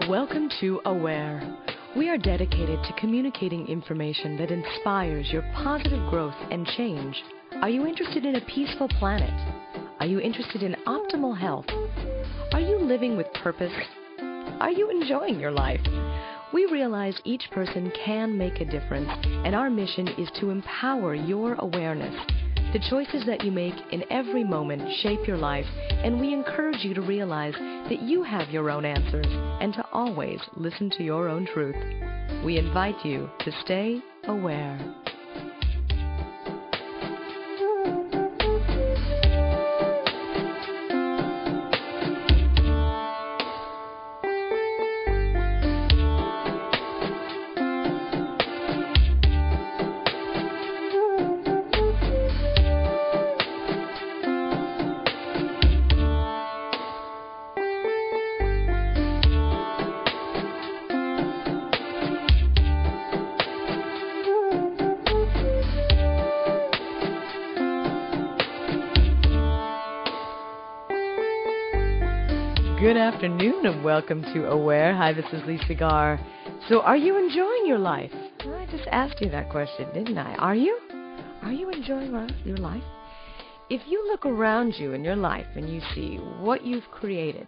Welcome to Aware. We are dedicated to communicating information that inspires your positive growth and change. Are you interested in a peaceful planet? Are you interested in optimal health? Are you living with purpose? Are you enjoying your life? We realize each person can make a difference, and our mission is to empower your awareness. The choices that you make in every moment shape your life, and we encourage you to realize that you have your own answers and to always listen to your own truth. We invite you to stay aware. Good afternoon and welcome to Aware. Hi, this is Lisa Gar. So are you enjoying your life? I just asked you that question, didn't I? Are you? Are you enjoying your life? If you look around you in your life and you see what you've created,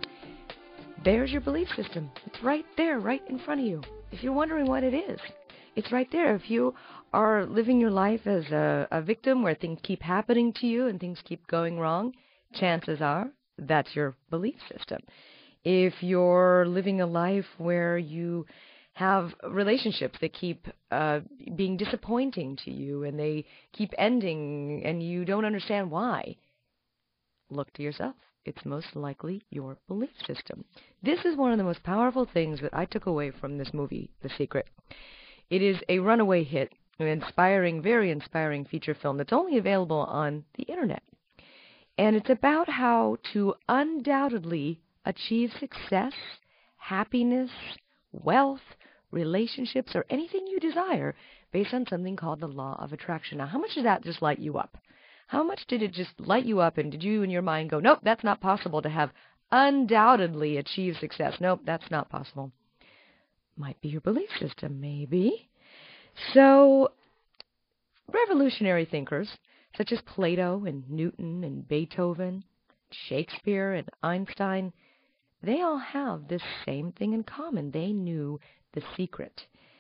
there's your belief system. It's right there, right in front of you. If you're wondering what it is, it's right there. If you are living your life as a victim where things keep happening to you and things keep going wrong, chances are that's your belief system. If you're living a life where you have relationships that keep being disappointing to you and they keep ending and you don't understand why, look to yourself. It's most likely your belief system. This is one of the most powerful things that I took away from this movie, The Secret. It is a runaway hit, an inspiring, very inspiring feature film that's only available on the internet. And it's about how to undoubtedly achieve success, happiness, wealth, relationships, or anything you desire based on something called the law of attraction. Now, how much did that just light you up? How much did it just light you up, and did you in your mind go, nope, that's not possible to have undoubtedly achieved success. Nope, that's not possible. Might be your belief system, maybe. So, revolutionary thinkers such as Plato and Newton and Beethoven, Shakespeare and Einstein, they all have this same thing in common. They knew the secret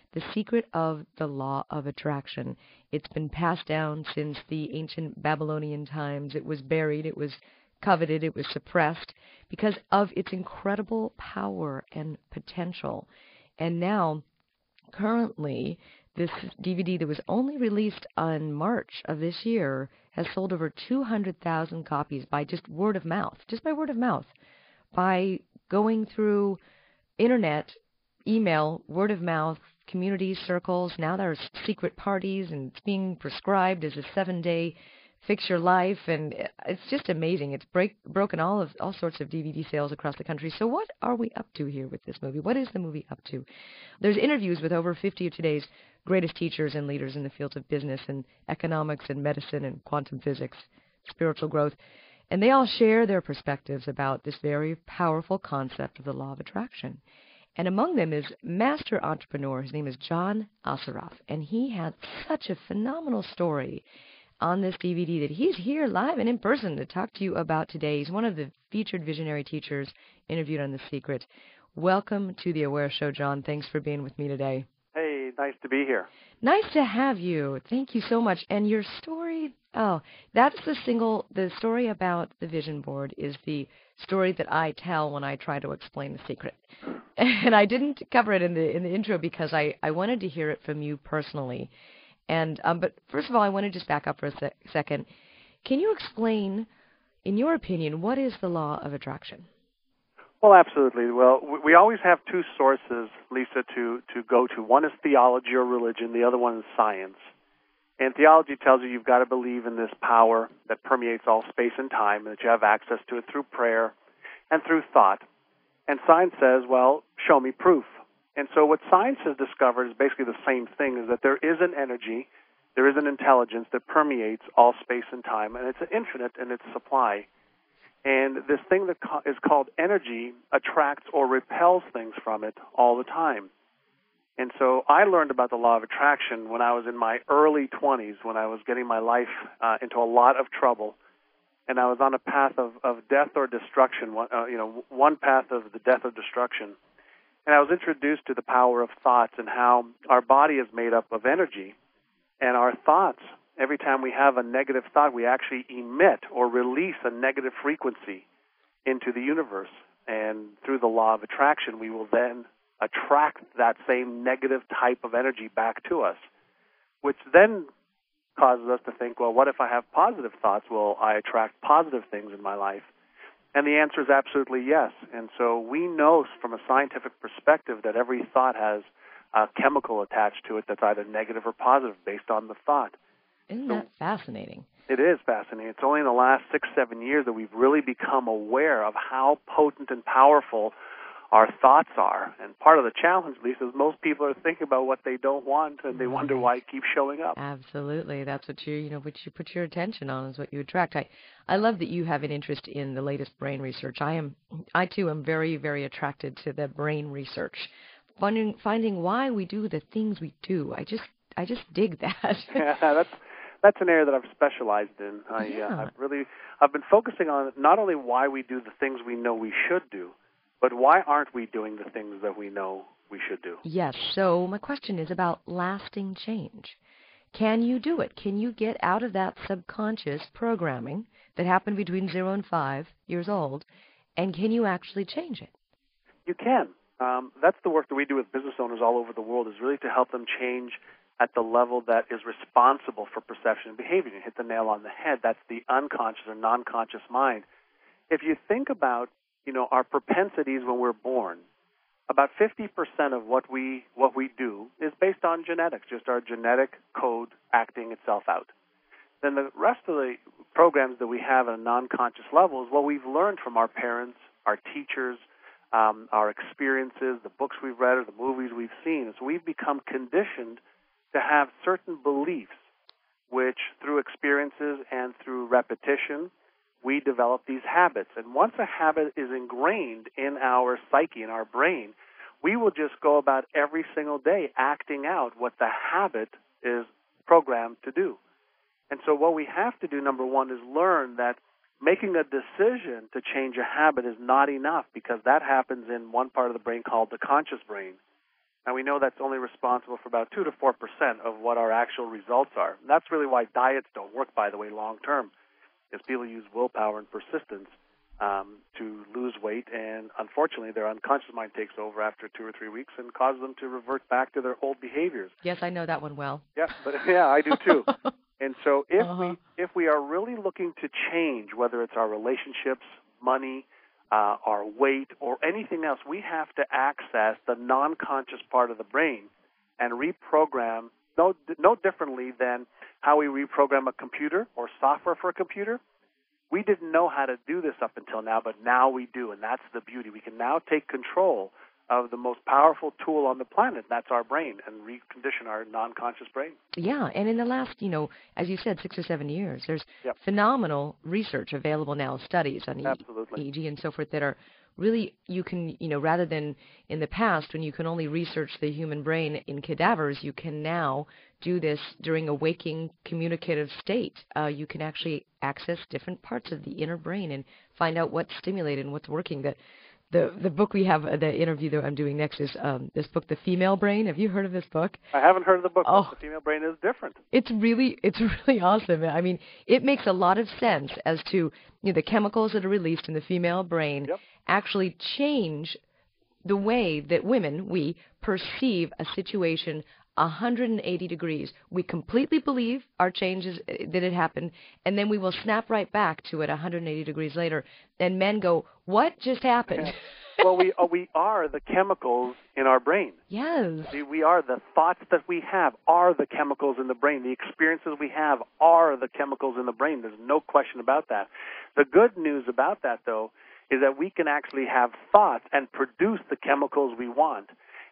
of the law of attraction. It's been passed down since the ancient Babylonian times. It was buried, it was coveted, it was suppressed because of its incredible power and potential. And now, currently, this DVD that was only released on March of this year has sold over 200,000 copies by just by word of mouth, by going through internet, email, word of mouth, community circles. Now there's secret parties, and it's being prescribed as a 7-day fix your life, and it's just amazing. It's broken all sorts of DVD sales across the country. So what are we up to here with this movie? What is the movie up to? There's interviews with over 50 of today's greatest teachers and leaders in the fields of business and economics and medicine and quantum physics, spiritual growth, and they all share their perspectives about this very powerful concept of the law of attraction. And among them is master entrepreneur. His name is John Assaraf, and he had such a phenomenal story on this DVD that he's here live and in person to talk to you about today. He's one of the featured visionary teachers interviewed on The Secret. Welcome to The Aware Show, John. Thanks for being with me today. Hey, nice to be here. Nice to have you. Thank you so much. And your story, that's the story about the vision board is the story that I tell when I try to explain The Secret. And I didn't cover it in the intro because I wanted to hear it from you personally. And but first of all, I want to just back up for a second. Can you explain, in your opinion, what is the law of attraction? Well, absolutely. Well, we always have two sources, Lisa, to go to. One is theology or religion. The other one is science. And theology tells you you've got to believe in this power that permeates all space and time, and that you have access to it through prayer and through thought. And science says, well, show me proof. And so what science has discovered is basically the same thing, is that there is an energy, there is an intelligence that permeates all space and time, and it's infinite in its supply. And this thing that is called energy attracts or repels things from it all the time. And so I learned about the law of attraction when I was in my early 20s, when I was getting my life into a lot of trouble. And I was on a path of death or destruction, one path of the death or destruction. And I was introduced to the power of thoughts and how our body is made up of energy. And our thoughts, every time we have a negative thought, we actually emit or release a negative frequency into the universe. And through the law of attraction, we will then attract that same negative type of energy back to us, which then causes us to think, well, what if I have positive thoughts? Will I attract positive things in my life? And the answer is absolutely yes. And so we know from a scientific perspective that every thought has a chemical attached to it that's either negative or positive based on the thought. Isn't that fascinating? It is fascinating. It's only in the last 6-7 years that we've really become aware of how potent and powerful our thoughts are. And part of the challenge, Lisa, is most people are thinking about what they don't want, and they wonder why it keeps showing up. Absolutely. That's what what you put your attention on is what you attract. I love that you have an interest in the latest brain research. I too am very, very attracted to the brain research. Finding why we do the things we do. I just dig that. Yeah, that's an area that I've specialized in. I've been focusing on not only why we do the things we know we should do, but why aren't we doing the things that we know we should do? Yes. So my question is about lasting change. Can you do it? Can you get out of that subconscious programming that happened between 0 and 5 years old, and can you actually change it? You can. That's the work that we do with business owners all over the world, is really to help them change at the level that is responsible for perception and behavior. You hit the nail on the head. That's the unconscious or non-conscious mind. If you think about our propensities when we're born, about 50% of what we do is based on genetics, just our genetic code acting itself out. Then the rest of the programs that we have at a non-conscious level is what we've learned from our parents, our teachers, our experiences, the books we've read, or the movies we've seen. So we've become conditioned to have certain beliefs, which through experiences and through repetition, we develop these habits. And once a habit is ingrained in our psyche, in our brain, we will just go about every single day acting out what the habit is programmed to do. And so what we have to do, number one, is learn that making a decision to change a habit is not enough, because that happens in one part of the brain called the conscious brain. And we know that's only responsible for about 2 to 4% of what our actual results are. And that's really why diets don't work, by the way, long term. Is people use willpower and persistence to lose weight, and unfortunately their unconscious mind takes over after 2 or 3 weeks and causes them to revert back to their old behaviors. Yes, I know that one well. Yeah, I do too. And so if we are really looking to change, whether it's our relationships, money, our weight, or anything else, we have to access the non-conscious part of the brain and reprogram no differently than how we reprogram a computer or software for a computer. We didn't know how to do this up until now, but now we do, and that's the beauty. We can now take control of the most powerful tool on the planet, that's our brain, and recondition our non-conscious brain. Yeah, and in the last, as you said, 6 or 7 years, there's phenomenal research available now, studies on EEG and so forth that are really, you can, rather than in the past when you can only research the human brain in cadavers, you can now do this during a waking communicative state. You can actually access different parts of the inner brain and find out what's stimulated and what's working. The book we have, the interview that I'm doing next is this book, The Female Brain. Have you heard of this book? I haven't heard of the book. Oh, The Female Brain is different. It's really awesome. I mean, it makes a lot of sense as to the chemicals that are released in the female brain actually change the way that we perceive a situation 180 degrees. We completely believe our changes, that it happened, and then we will snap right back to it 180 degrees later. And men go, what just happened? Well, we are the chemicals in our brain. Yes. We are the thoughts that we have are the chemicals in the brain. The experiences we have are the chemicals in the brain. There's no question about that. The good news about that, though, is that we can actually have thoughts and produce the chemicals we want.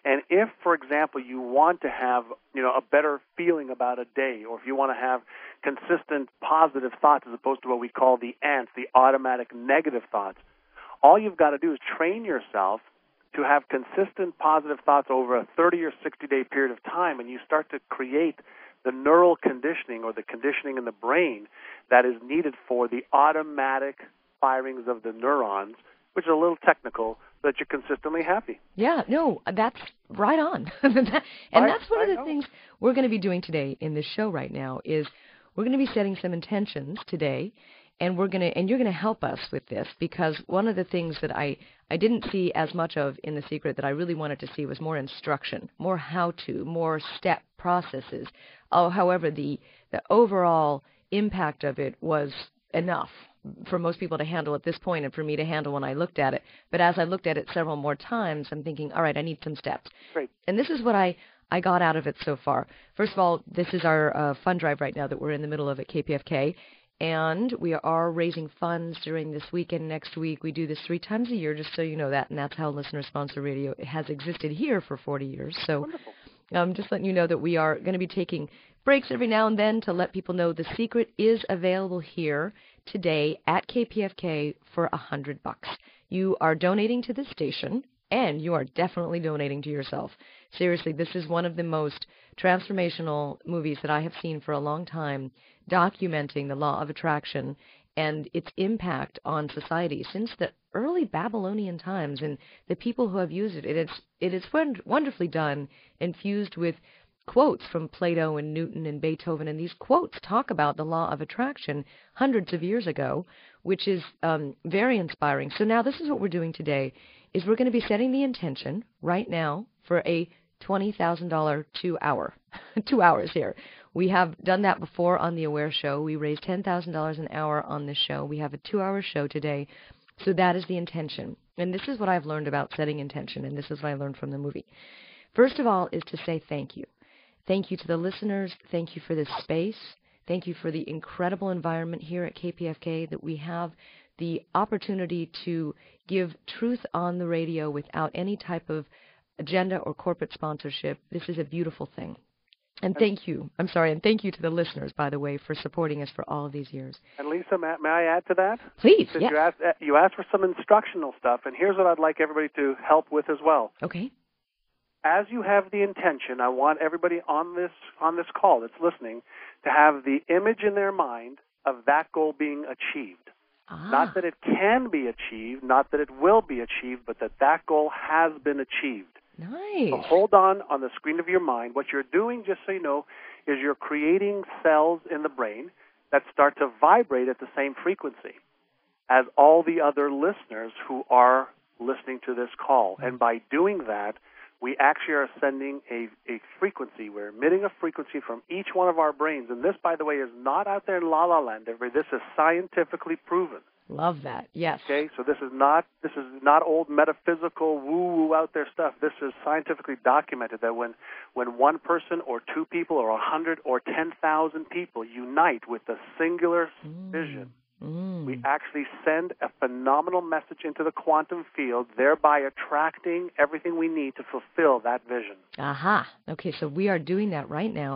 And if, for example, you want to have, a better feeling about a day, or if you want to have consistent positive thoughts as opposed to what we call the ants, the automatic negative thoughts, all you've got to do is train yourself to have consistent positive thoughts over a 30 or 60-day period of time, and you start to create the neural conditioning or the conditioning in the brain that is needed for the automatic firings of the neurons, which is a little technical, so that you're consistently happy. Yeah, no, that's right on. That's one of the things we're going to be doing today in this show right now is we're going to be setting some intentions today, and you're going to help us with this, because one of the things that I didn't see as much of in The Secret that I really wanted to see was more instruction, more how-to, more step processes. However, the overall impact of it was enough for most people to handle at this point and for me to handle when I looked at it. But as I looked at it several more times, I'm thinking, all right, I need some steps. Great. And this is what I got out of it so far. First of all, this is our fund drive right now that we're in the middle of at KPFK. And we are raising funds during this weekend next week. We do this 3 times a year, just so you know that, and that's how listener-sponsored radio has existed here for 40 years. So just letting you know that we are going to be taking breaks every now and then to let people know The Secret is available here today at KPFK for $100. You are donating to the station, and you are definitely donating to yourself. Seriously, this is one of the most transformational movies that I have seen for a long time, documenting the law of attraction and its impact on society since the early Babylonian times, and the people who have used it. It is wonderfully done, infused with quotes from Plato and Newton and Beethoven, and these quotes talk about the law of attraction hundreds of years ago, which is very inspiring. So now this is what we're doing today, is we're going to be setting the intention right now for a $20,000 2 hours here. We have done that before on the Aware Show. We raised $10,000 an hour on this show. We have a 2-hour show today. So that is the intention. And this is what I've learned about setting intention, and this is what I learned from the movie. First of all is to say thank you. Thank you to the listeners. Thank you for this space. Thank you for the incredible environment here at KPFK, that we have the opportunity to give truth on the radio without any type of agenda or corporate sponsorship. This is a beautiful thing. And thank you to the listeners, by the way, for supporting us for all of these years. And Lisa, may I add to that? Please, Since yes. you asked for some instructional stuff, and here's what I'd like everybody to help with as well. Okay. As you have the intention, I want everybody on this call that's listening to have the image in their mind of that goal being achieved. Not that it can be achieved, not that it will be achieved, but that goal has been achieved. Nice. So hold on the screen of your mind. What you're doing, just so you know, is you're creating cells in the brain that start to vibrate at the same frequency as all the other listeners who are listening to this call. And by doing that, we actually are sending a frequency. We're emitting a frequency from each one of our brains. And this, by the way, is not out there in la-la land. This is scientifically proven. Love that. Yes. Okay, so this is not old metaphysical woo-woo out there stuff. This is scientifically documented that when one person or 2 people or 100 or 10,000 people unite with a singular vision, we actually send a phenomenal message into the quantum field, thereby attracting everything we need to fulfill that vision. Aha. Okay, so we are doing that right now,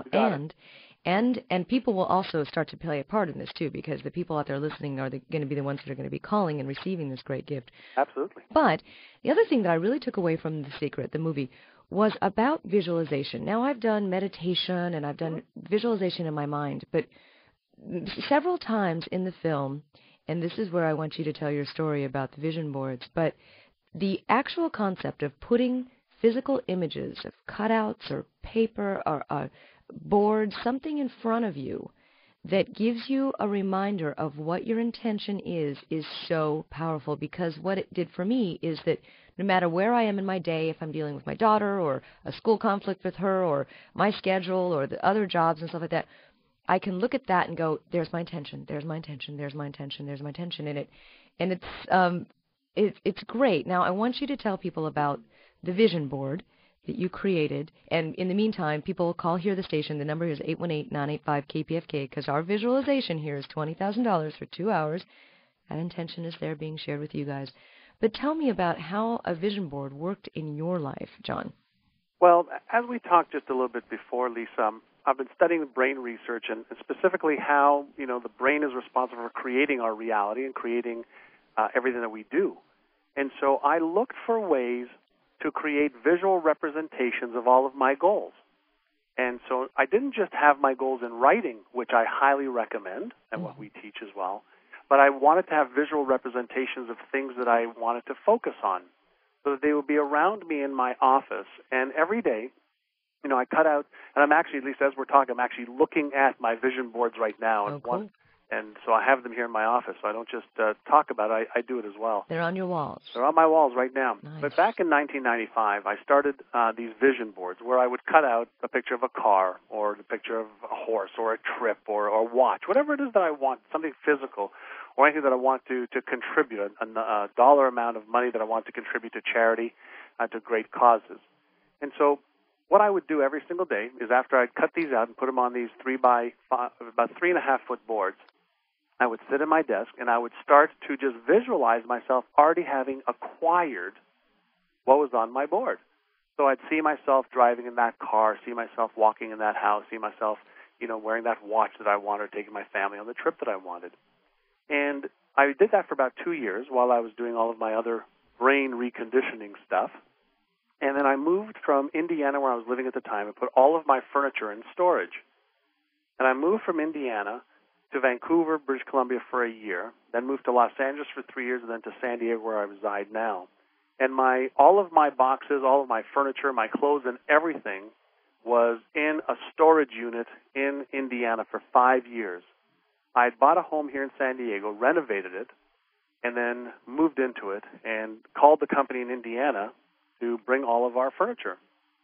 and people will also start to play a part in this too, because the people out there listening are going to be the ones that are going to be calling and receiving this great gift. Absolutely. But the other thing that I really took away from The Secret, the movie, was about visualization. Now, I've done meditation and I've done visualization in my mind, but several times in the film, and this is where I want you to tell your story about the vision boards, but the actual concept of putting physical images of cutouts or paper or board, something in front of you that gives you a reminder of what your intention is so powerful, because what it did for me is that no matter where I am in my day, if I'm dealing with my daughter or a school conflict with her or my schedule or the other jobs and stuff like that, I can look at that and go, there's my intention, there's my intention, there's my intention, there's my intention in it. And it's great. Now, I want you to tell people about the vision board that you created. And in the meantime, people call here the station. The number is 818-985-KPFK, because our visualization here is $20,000 for 2 hours. That intention is there being shared with you guys. But tell me about how a vision board worked in your life, John. Well, as we talked just a little bit before, Lisa, I've been studying brain research and specifically how, the brain is responsible for creating our reality and creating everything that we do. And so I looked for ways to create visual representations of all of my goals. And so I didn't just have my goals in writing, which I highly recommend and what we teach as well, but I wanted to have visual representations of things that I wanted to focus on so that they would be around me in my office. And every day, I cut out, and I'm actually, at least as we're talking, I'm actually looking at my vision boards right now. Oh, cool. And so I have them here in my office, so I don't just talk about it. I do it as well. They're on your walls. They're on my walls right now. Nice. But back in 1995, I started these vision boards where I would cut out a picture of a car or the picture of a horse or a trip or a watch, whatever it is that I want, something physical or anything that I want to contribute, a dollar amount of money that I want to contribute to charity, to great causes. And so what I would do every single day is after I'd cut these out and put them on these 3x5, about 3.5 foot boards, I would sit at my desk and I would start to just visualize myself already having acquired what was on my board. So I'd see myself driving in that car, see myself walking in that house, see myself, wearing that watch that I wanted, taking my family on the trip that I wanted. And I did that for about 2 years while I was doing all of my other brain reconditioning stuff. And then I moved from Indiana, where I was living at the time, and put all of my furniture in storage. And I moved from Indiana to Vancouver, British Columbia for a year, then moved to Los Angeles for 3 years, and then to San Diego, where I reside now. And all of my boxes, all of my furniture, my clothes, and everything was in a storage unit in Indiana for 5 years. I had bought a home here in San Diego, renovated it, and then moved into it and called the company in Indiana to bring all of our furniture.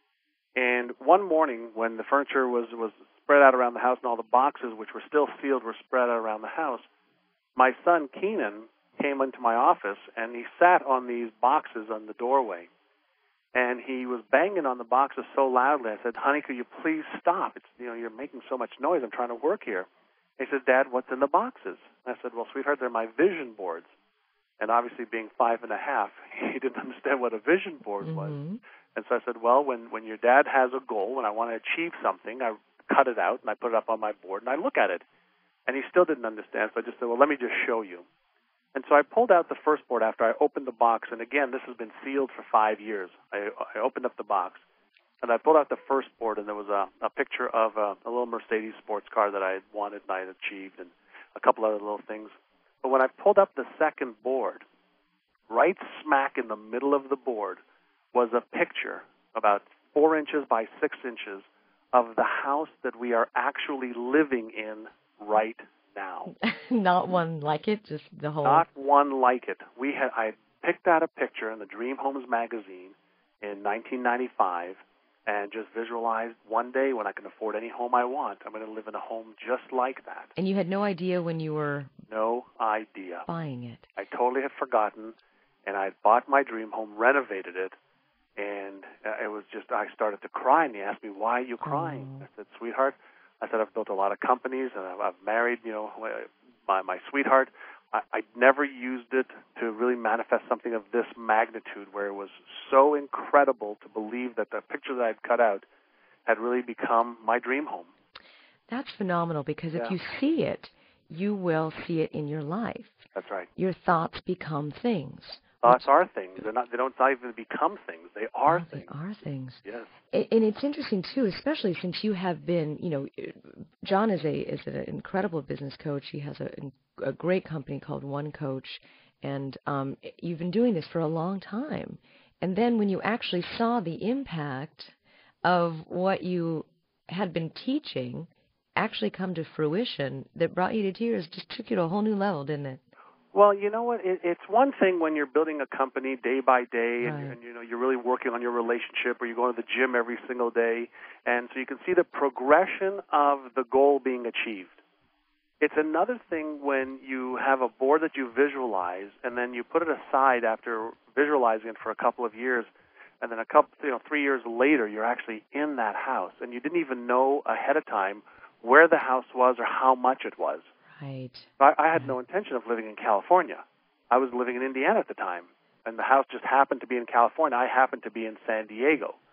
And one morning when the furniture was spread out around the house and all the boxes, which were still sealed, were spread out around the house, my son Keenan came into my office and he sat on these boxes on the doorway. And he was banging on the boxes so loudly. I said, "Honey, could you please stop? It's, you're making so much noise. I'm trying to work here." He said, "Dad, what's in the boxes?" I said, "Well, sweetheart, they're my vision boards." And obviously being 5.5, he didn't understand what a vision board was. And so I said, "Well, when your dad has a goal, when I want to achieve something, I cut it out and I put it up on my board and I look at it." And he still didn't understand, so I just said, "Well, let me just show you." And so I pulled out the first board after I opened the box, and again, this has been sealed for 5 years. I opened up the box, and I pulled out the first board, and there was a picture of a little Mercedes sports car that I had wanted and I had achieved, and a couple other little things. But when I pulled up the second board, right smack in the middle of the board was a picture about 4 inches by 6 inches of the house that we are actually living in right now. Not one like it, just the whole. Not one like it. I picked out a picture in the Dream Homes magazine in 1995 and just visualized one day when I can afford any home I want, I'm going to live in a home just like that. And you had no idea when you were No idea. Buying it. I totally had forgotten, and I bought my dream home, renovated it, and it was just, I started to cry, and he asked me, "Why are you crying?" I said, "Sweetheart," I said, "I've built a lot of companies, and I've married, my sweetheart. I never used it to really manifest something of this magnitude where it was so incredible to believe that the picture that I'd cut out had really become my dream home." That's phenomenal, because if you see it, you will see it in your life. That's right. Your thoughts become things. Thoughts are things. They don't even become things. They are things. They are things. Yes. And it's interesting, too, especially since you have been, John is an incredible business coach. He has a great company called One Coach, and you've been doing this for a long time. And then when you actually saw the impact of what you had been teaching actually come to fruition, that brought you to tears, just took you to a whole new level, didn't it? Well, you know what? It's one thing when you're building a company day by day, Right. and you're really working on your relationship, or you're going to the gym every single day, and so you can see the progression of the goal being achieved. It's another thing when you have a board that you visualize, and then you put it aside after visualizing it for a couple of years, and then 3 years later, you're actually in that house, and you didn't even know ahead of time where the house was or how much it was. Right. I had no intention of living in California. I was living in Indiana at the time, and the house just happened to be in California. I happened to be in San Diego.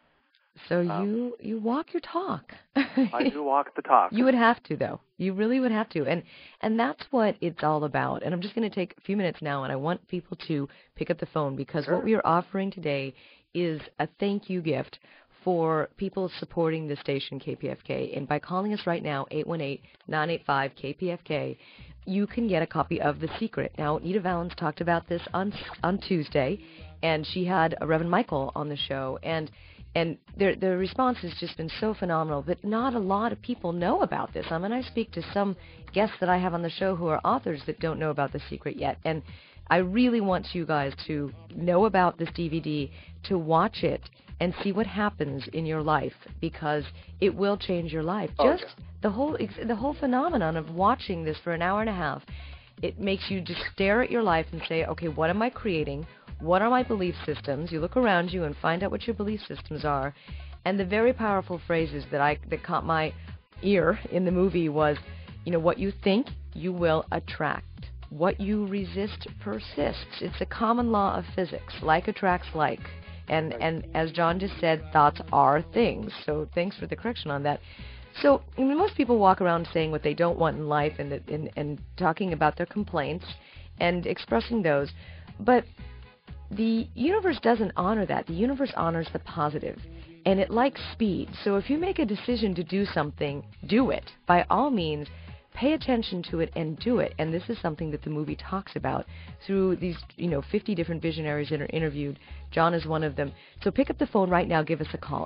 So you walk your talk. I do walk the talk. You would have to, though. You really would have to. And that's what it's all about. And I'm just going to take a few minutes now, and I want people to pick up the phone because Sure. what we are offering today is a thank you gift for people supporting the station KPFK. And by calling us right now, 818-985-KPFK, you can get a copy of The Secret. Now, Nita Valens talked about this on Tuesday, and she had Reverend Michael on the show, and the response has just been so phenomenal, but not a lot of people know about this. I mean, I speak to some guests that I have on the show who are authors that don't know about The Secret yet, and I really want you guys to know about this DVD, to watch it, and see what happens in your life, because it will change your life. Just the whole phenomenon of watching this for an hour and a half, it makes you just stare at your life and say, okay, what am I creating? What are my belief systems? You look around you and find out what your belief systems are. And the very powerful phrases that caught my ear in the movie was, what you think, you will attract. What you resist persists. It's a common law of physics. Like attracts like. And as John just said, thoughts are things. So thanks for the correction on that. So most people walk around saying what they don't want in life and talking about their complaints and expressing those. But the universe doesn't honor that. The universe honors the positive, and it likes speed. So if you make a decision to do something, do it. By all means, pay attention to it and do it. And this is something that the movie talks about through these, 50 different visionaries that are interviewed. John is one of them. So pick up the phone right now. Give us a call,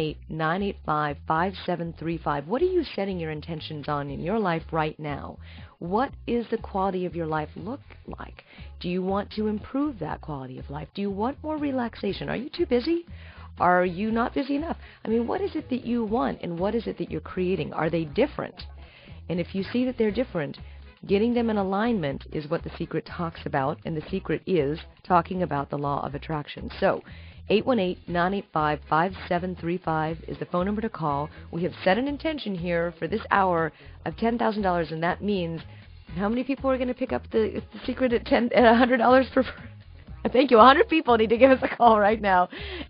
818-985-5735. What are you setting your intentions on in your life right now? What is the quality of your life look like? Do you want to improve that quality of life? Do you want more relaxation? Are you too busy? Are you not busy enough? I mean, what is it that you want, and what is it that you're creating? Are they different? And if you see that they're different, getting them in alignment is what The Secret talks about, and The Secret is talking about the law of attraction. So 818-985-5735 is the phone number to call. We have set an intention here for this hour of $10,000, and that means how many people are going to pick up the Secret at $100 per person? Thank you. 100 people need to give us a call right now.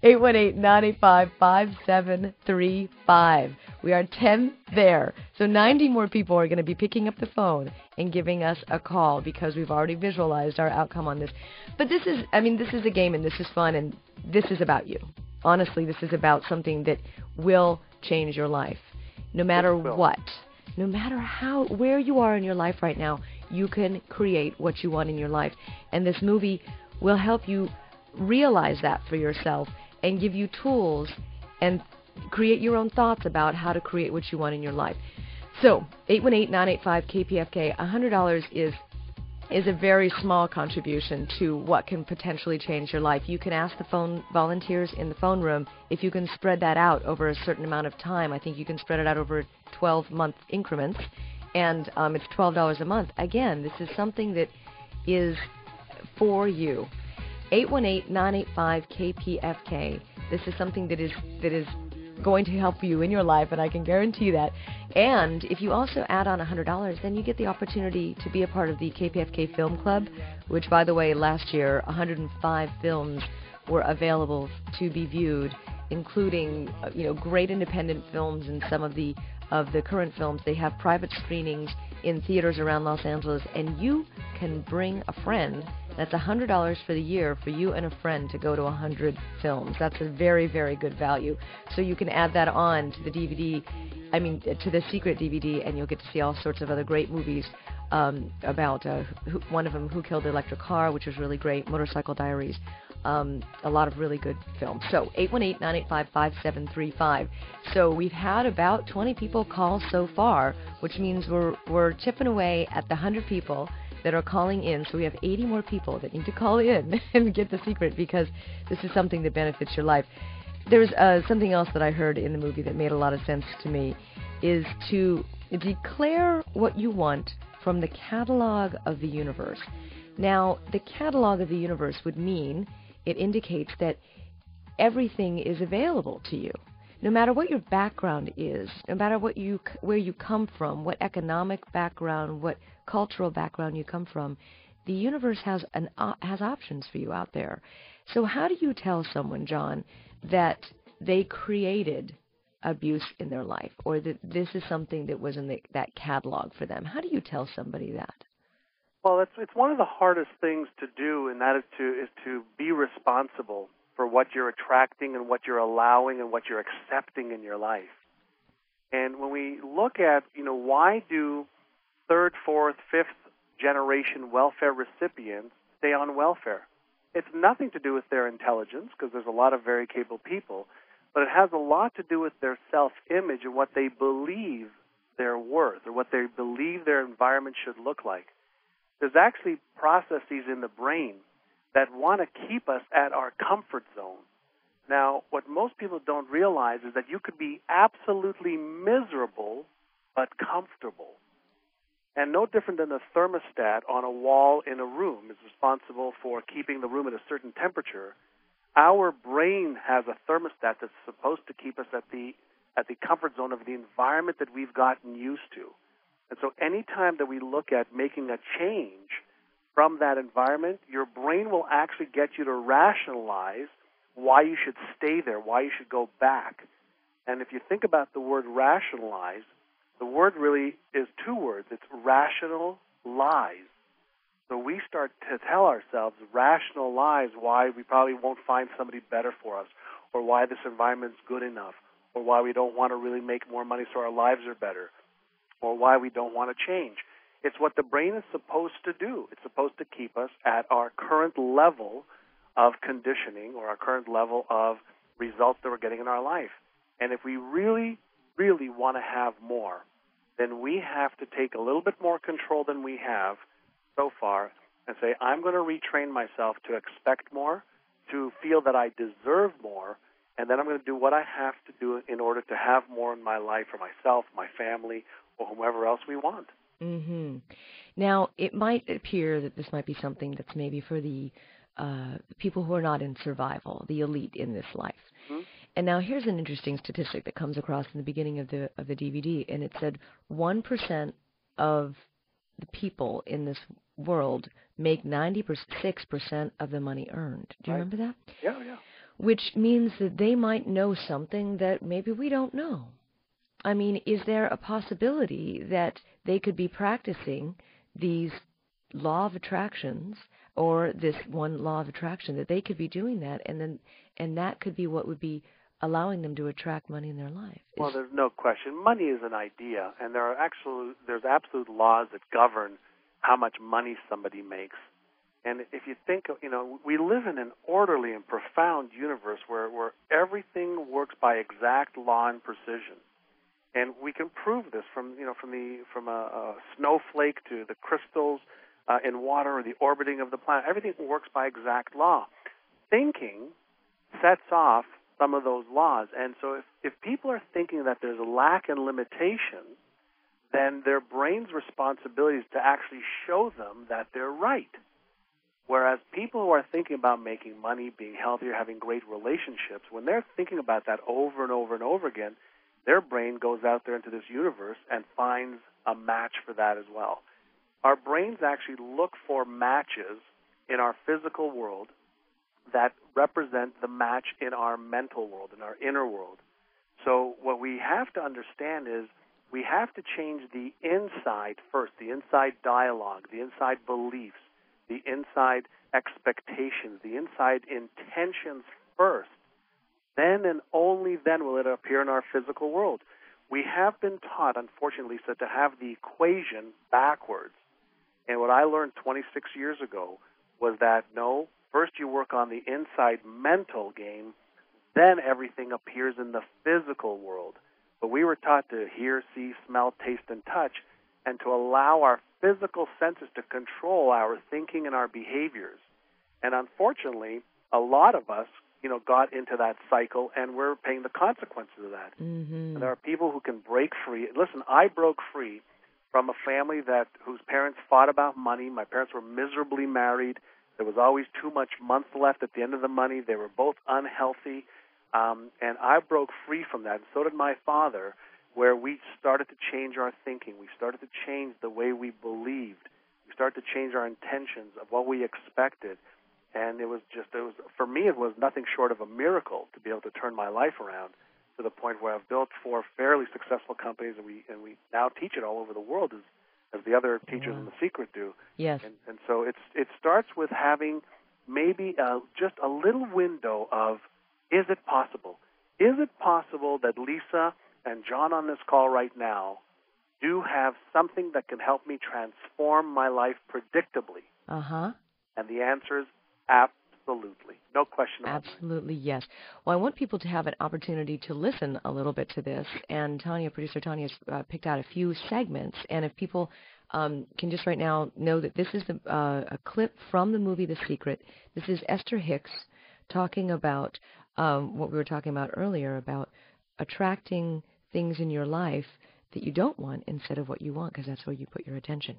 818-985-5735. We are 10 there. So 90 more people are going to be picking up the phone and giving us a call because we've already visualized our outcome on this. But this is a game, and this is fun, and this is about you. Honestly, this is about something that will change your life. No matter what. No matter where you are in your life right now, you can create what you want in your life. And this movie will help you realize that for yourself and give you tools and create your own thoughts about how to create what you want in your life. So 818-985-KPFK, $100 is a very small contribution to what can potentially change your life. You can ask the phone volunteers in the phone room if you can spread that out over a certain amount of time. I think you can spread it out over 12-month increments, and it's $12 a month. Again, this is something that is for you. 818-985-KPFK. This is something that is going to help you in your life, and I can guarantee that. And if you also add on $100, then you get the opportunity to be a part of the KPFK Film Club, which, by the way, last year 105 films were available to be viewed, including great independent films and some of the current films. They have private screenings in theaters around Los Angeles, and you can bring a friend. That's $100 for the year for you and a friend to go to 100 films. That's a very, very good value. So you can add that on to the DVD, to the Secret DVD, and you'll get to see all sorts of other great movies about one of them, Who Killed the Electric Car, which was really great, Motorcycle Diaries, a lot of really good films. So 818-985-5735. So we've had about 20 people call so far, which means we're chipping away at the 100 people that are calling in. So we have 80 more people that need to call in and get The Secret, because this is something that benefits your life. There's something else that I heard in the movie that made a lot of sense to me, is to declare what you want from the catalog of the universe. Now, the catalog of the universe would mean it indicates that everything is available to you. No matter what your background is, no matter where you come from, what economic background, what cultural background you come from, the universe has options for you out there. So how do you tell someone, John, that they created abuse in their life, or that this is something that was in that catalog for them? How do you tell somebody that? Well, it's one of the hardest things to do, and that is to be responsible for what you're attracting and what you're allowing and what you're accepting in your life. And when we look at, why do third, fourth, fifth generation welfare recipients stay on welfare? It's nothing to do with their intelligence, because there's a lot of very capable people, but it has a lot to do with their self-image and what they believe they're worth, or what they believe their environment should look like. There's actually processes in the brain that want to keep us at our comfort zone. Now, what most people don't realize is that you could be absolutely miserable but comfortable. And no different than a thermostat on a wall in a room is responsible for keeping the room at a certain temperature. Our brain has a thermostat that's supposed to keep us at the comfort zone of the environment that we've gotten used to. And so any time that we look at making a change from that environment, your brain will actually get you to rationalize why you should stay there, why you should go back. And if you think about the word rationalize, the word really is two words. It's rational lies. So we start to tell ourselves rational lies why we probably won't find somebody better for us, or why this environment's good enough, or why we don't want to really make more money so our lives are better, or why we don't want to change. It's what the brain is supposed to do. It's supposed to keep us at our current level of conditioning, or our current level of results that we're getting in our life. And if we really, really want to have more, then we have to take a little bit more control than we have so far and say, I'm going to retrain myself to expect more, to feel that I deserve more, and then I'm going to do what I have to do in order to have more in my life for myself, my family, or whomever else we want. Mm-hmm. Now, it might appear that this might be something that's maybe for the people who are not in survival, the elite in this life. Mm-hmm. And now here's an interesting statistic that comes across in the beginning of the DVD, and it said 1% of the people in this world make 96% of the money earned. Do you remember that? Yeah. Which means that they might know something that maybe we don't know. I mean, is there a possibility that they could be practicing these law of attractions, or this one law of attraction, that they could be doing that, and that could be what would be allowing them to attract money in their life? Well, there's no question. Money is an idea, and there's absolute laws that govern how much money somebody makes. And if you think, we live in an orderly and profound universe where everything works by exact law and precision. And we can prove this from a snowflake to the crystals in water, or the orbiting of the planet. Everything works by exact law. Thinking sets off some of those laws. And so if people are thinking that there's a lack and limitation, then their brain's responsibility is to actually show them that they're right. Whereas people who are thinking about making money, being healthier, having great relationships, when they're thinking about that over and over and over again, their brain goes out there into this universe and finds a match for that as well. Our brains actually look for matches in our physical world that represent the match in our mental world, in our inner world. So what we have to understand is we have to change the inside first, the inside dialogue, the inside beliefs, the inside expectations, the inside intentions first. Then and only then will it appear in our physical world. We have been taught, unfortunately, to have the equation backwards. And what I learned 26 years ago was that, no, first you work on the inside mental game, then everything appears in the physical world. But we were taught to hear, see, smell, taste, and touch, and to allow our physical senses to control our thinking and our behaviors. And unfortunately, a lot of us, got into that cycle, and we're paying the consequences of that. Mm-hmm. And there are people who can break free. Listen, I broke free from a family whose parents fought about money. My parents were miserably married. There was always too much month left at the end of the money. They were both unhealthy. And I broke free from that, and so did my father, where we started to change our thinking. We started to change the way we believed. We started to change our intentions of what we expected. And it was for me, it was nothing short of a miracle to be able to turn my life around to the point where I've built 4 fairly successful companies, and we now teach it all over the world as the other teachers in The Secret do. Yes. And so it starts with having maybe just a little window of, is it possible? Is it possible that Lisa and John on this call right now do have something that can help me transform my life predictably? Uh-huh. And the answer is absolutely. No question about it. Absolutely, yes. Well, I want people to have an opportunity to listen a little bit to this, and producer Tanya has picked out a few segments, and if people can just right now know that this is a clip from the movie The Secret. This is Esther Hicks talking about what we were talking about earlier, about attracting things in your life that you don't want instead of what you want, because that's where you put your attention.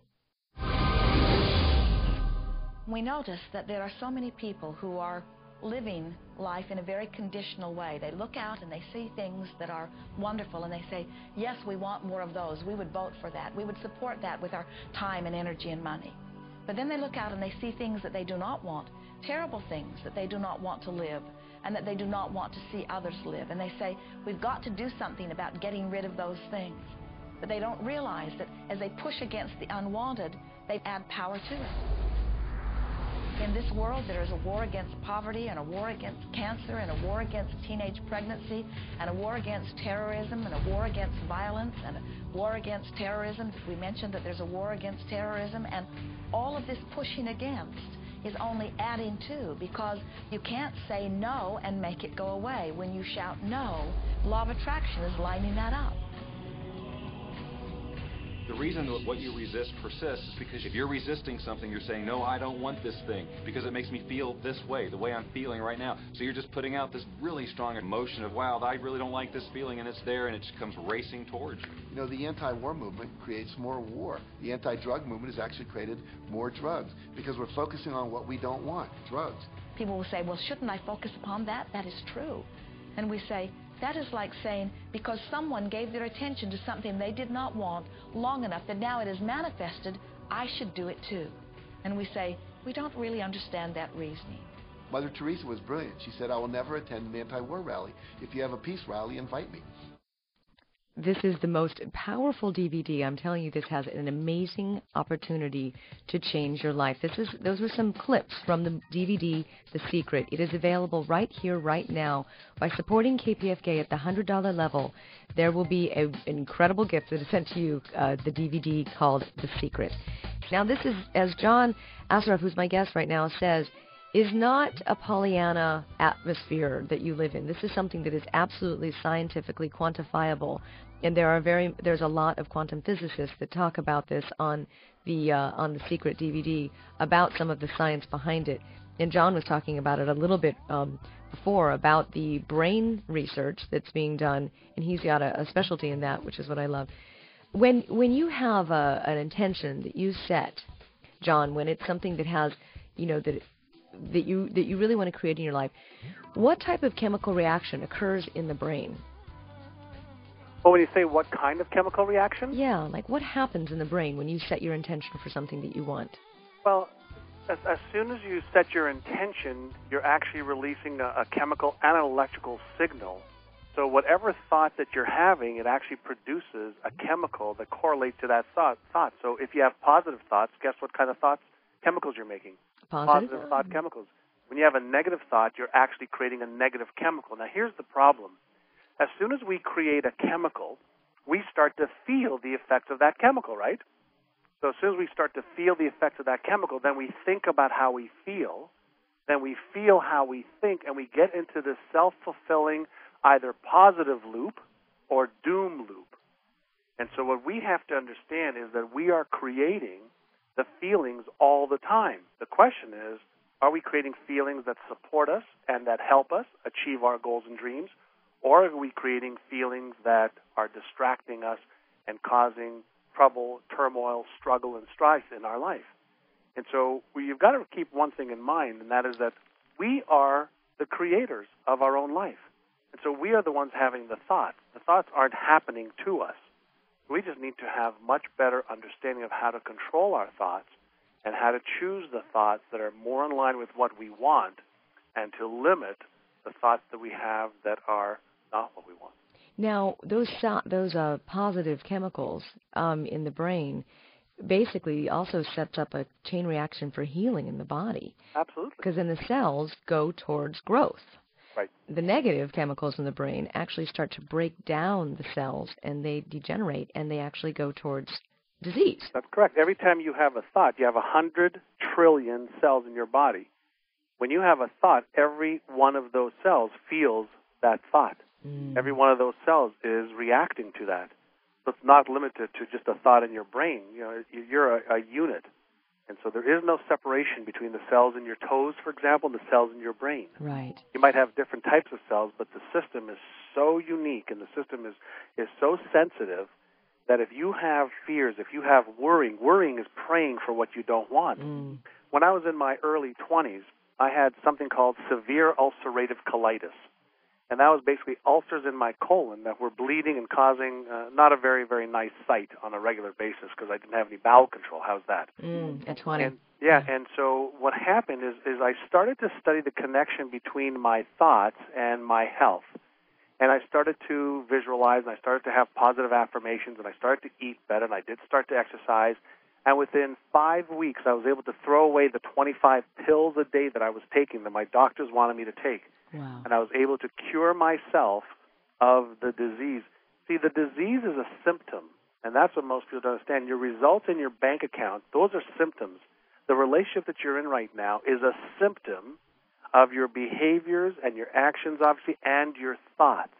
We notice that there are so many people who are living life in a very conditional way. They look out and they see things that are wonderful and they say, yes, we want more of those. We would vote for that. We would support that with our time and energy and money. But then they look out and they see things that they do not want, terrible things that they do not want to live and that they do not want to see others live. And they say, we've got to do something about getting rid of those things. But they don't realize that as they push against the unwanted, they add power to it. In this world, there is a war against poverty and a war against cancer and a war against teenage pregnancy and a war against terrorism and a war against violence and a war against terrorism. We mentioned that there's a war against terrorism, and all of this pushing against is only adding to, because you can't say no and make it go away. When you shout no, law of attraction is lining that up. The reason that what you resist persists is because if you're resisting something, you're saying, no, I don't want this thing because it makes me feel this way, the way I'm feeling right now. So you're just putting out this really strong emotion of, wow, I really don't like this feeling, and it's there, and it just comes racing towards you. You know, the anti-war movement creates more war. The anti-drug movement has actually created more drugs because we're focusing on what we don't want, drugs. People will say, well, shouldn't I focus upon that? That is true. And we say, that is like saying, because someone gave their attention to something they did not want long enough that now it is manifested, I should do it too. And we say, we don't really understand that reasoning. Mother Teresa was brilliant. She said, I will never attend an anti-war rally. If you have a peace rally, invite me. This is the most powerful DVD. I'm telling you, this has an amazing opportunity to change your life. Those were some clips from the DVD, The Secret. It is available right here, right now. By supporting KPFK at the $100 level, there will be an incredible gift that is sent to you, the DVD called The Secret. Now, this is, as John Assaraf, who's my guest right now, says, is not a Pollyanna atmosphere that you live in. This is something that is absolutely scientifically quantifiable, and there's a lot of quantum physicists that talk about this on the Secret DVD about some of the science behind it. And John was talking about it a little bit before about the brain research that's being done, and he's got a specialty in that, which is what I love. When you have an intention that you set, John, when it's something that has, that you really want to create in your life, what type of chemical reaction occurs in the brain? Well, when you say what kind of chemical reaction? Yeah, like what happens in the brain when you set your intention for something that you want? Well, as soon as you set your intention, you're actually releasing a chemical and an electrical signal. So whatever thought that you're having, it actually produces a chemical that correlates to that thought. So if you have positive thoughts, guess what kind of chemicals you're making? Positive thought chemicals. When you have a negative thought, you're actually creating a negative chemical. Now, here's the problem. As soon as we create a chemical, we start to feel the effects of that chemical, right? So as soon as we start to feel the effects of that chemical, then we think about how we feel, then we feel how we think, and we get into this self-fulfilling either positive loop or doom loop. And so what we have to understand is that we are creating the feelings all the time. The question is, are we creating feelings that support us and that help us achieve our goals and dreams, or are we creating feelings that are distracting us and causing trouble, turmoil, struggle, and strife in our life? And so you've got to keep one thing in mind, and that is that we are the creators of our own life. And so we are the ones having the thoughts. The thoughts aren't happening to us. We just need to have much better understanding of how to control our thoughts and how to choose the thoughts that are more in line with what we want and to limit the thoughts that we have that are not what we want. Now, those positive chemicals in the brain basically also sets up a chain reaction for healing in the body. Absolutely. Because then the cells go towards growth. Right. The negative chemicals in the brain actually start to break down the cells, and they degenerate, and they actually go towards disease. That's correct. Every time you have a thought, you have 100 trillion cells in your body. When you have a thought, every one of those cells feels that thought. Every one of those cells is reacting to that. So it's not limited to just a thought in your brain. You know, you're a unit. And so there is no separation between the cells in your toes, for example, and the cells in your brain. Right. You might have different types of cells, but the system is so unique and the system is so sensitive that if you have fears, if you have worrying is praying for what you don't want. When I was in my early 20s, I had something called severe ulcerative colitis. And that was basically ulcers in my colon that were bleeding and causing not a very, very nice sight on a regular basis because I didn't have any bowel control. How's that? At 20. And so what happened is I started to study the connection between my thoughts and my health. And I started to visualize, and I started to have positive affirmations, and I started to eat better, and I did start to exercise. And within 5 weeks, I was able to throw away the 25 pills a day that I was taking that my doctors wanted me to take. Wow. And I was able to cure myself of the disease. See, the disease is a symptom, and that's what most people don't understand. Your results in your bank account, those are symptoms. The relationship that you're in right now is a symptom of your behaviors and your actions, obviously, and your thoughts.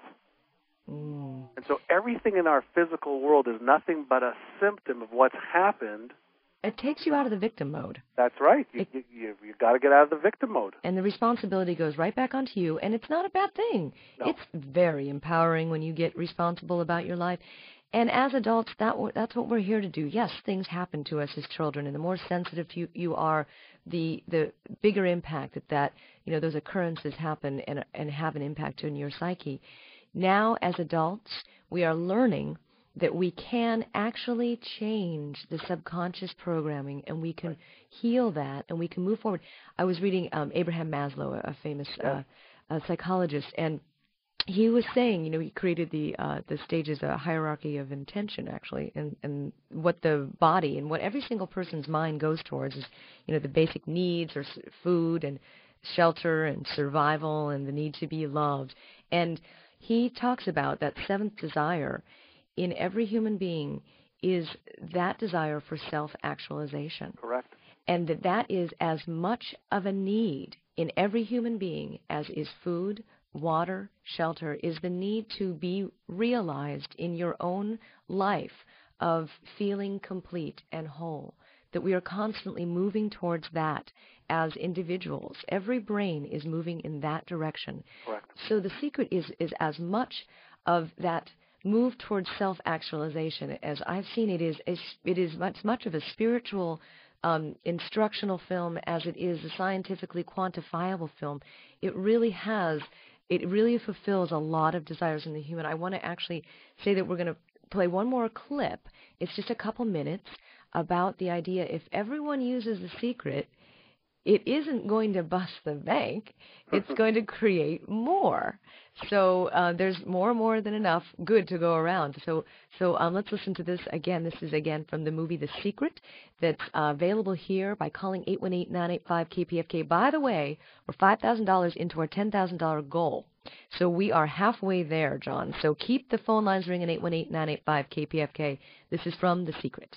And so everything in our physical world is nothing but a symptom of what's happened. It takes you out of the victim mode. That's right. You got to get out of the victim mode. And the responsibility goes right back onto you, and it's not a bad thing. No. It's very empowering when you get responsible about your life. And as adults, that's what we're here to do. Yes, things happen to us as children, and the more sensitive you are, the bigger impact that those occurrences happen and have an impact on your psyche. Now, as adults, we are learning that we can actually change the subconscious programming, and we can heal that, and we can move forward. I was reading Abraham Maslow, a famous psychologist, and he was saying, he created the stages, a hierarchy of intention, actually, and what the body and what every single person's mind goes towards is, the basic needs or food and shelter and survival and the need to be loved. And he talks about that seventh desire in every human being is that desire for self-actualization. Correct. And that is as much of a need in every human being as is food, water, shelter, is the need to be realized in your own life of feeling complete and whole, that we are constantly moving towards that as individuals. Every brain is moving in that direction. Correct. So the secret is as much of that move towards self-actualization as I've seen it is much of a spiritual instructional film as it is a scientifically quantifiable film. It really fulfills a lot of desires in the human. I want to actually say that we're going to play one more clip. It's just a couple minutes about the idea if everyone uses the secret, it isn't going to bust the bank. It's going to create more. So there's more than enough good to go around. So let's listen to this again. This is, again, from the movie The Secret that's available here by calling 818-985-KPFK. By the way, we're $5,000 into our $10,000 goal. So we are halfway there, John. So keep the phone lines ringing, 818-985-KPFK. This is from The Secret.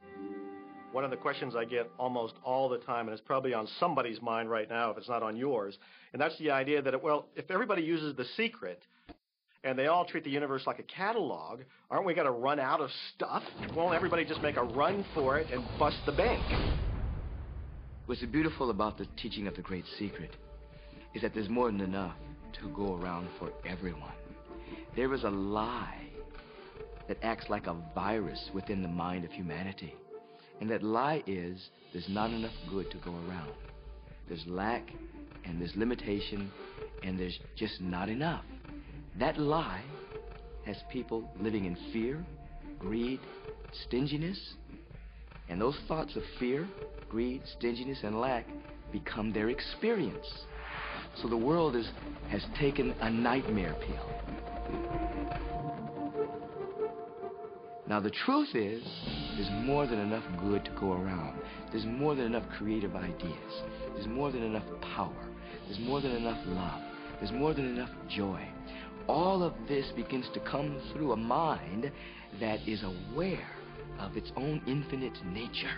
One of the questions I get almost all the time, and it's probably on somebody's mind right now if it's not on yours, and that's the idea that, if everybody uses The Secret and they all treat the universe like a catalog, aren't we going to run out of stuff? Won't everybody just make a run for it and bust the bank? What's beautiful about the teaching of the Great Secret is that there's more than enough to go around for everyone. There is a lie that acts like a virus within the mind of humanity. And that lie is there's not enough good to go around. There's lack, and there's limitation, and there's just not enough. That lie has people living in fear, greed, stinginess, and those thoughts of fear, greed, stinginess, and lack become their experience. So the world has taken a nightmare pill. Now the truth is, there's more than enough good to go around. There's more than enough creative ideas. There's more than enough power. There's more than enough love. There's more than enough joy. All of this begins to come through a mind that is aware of its own infinite nature.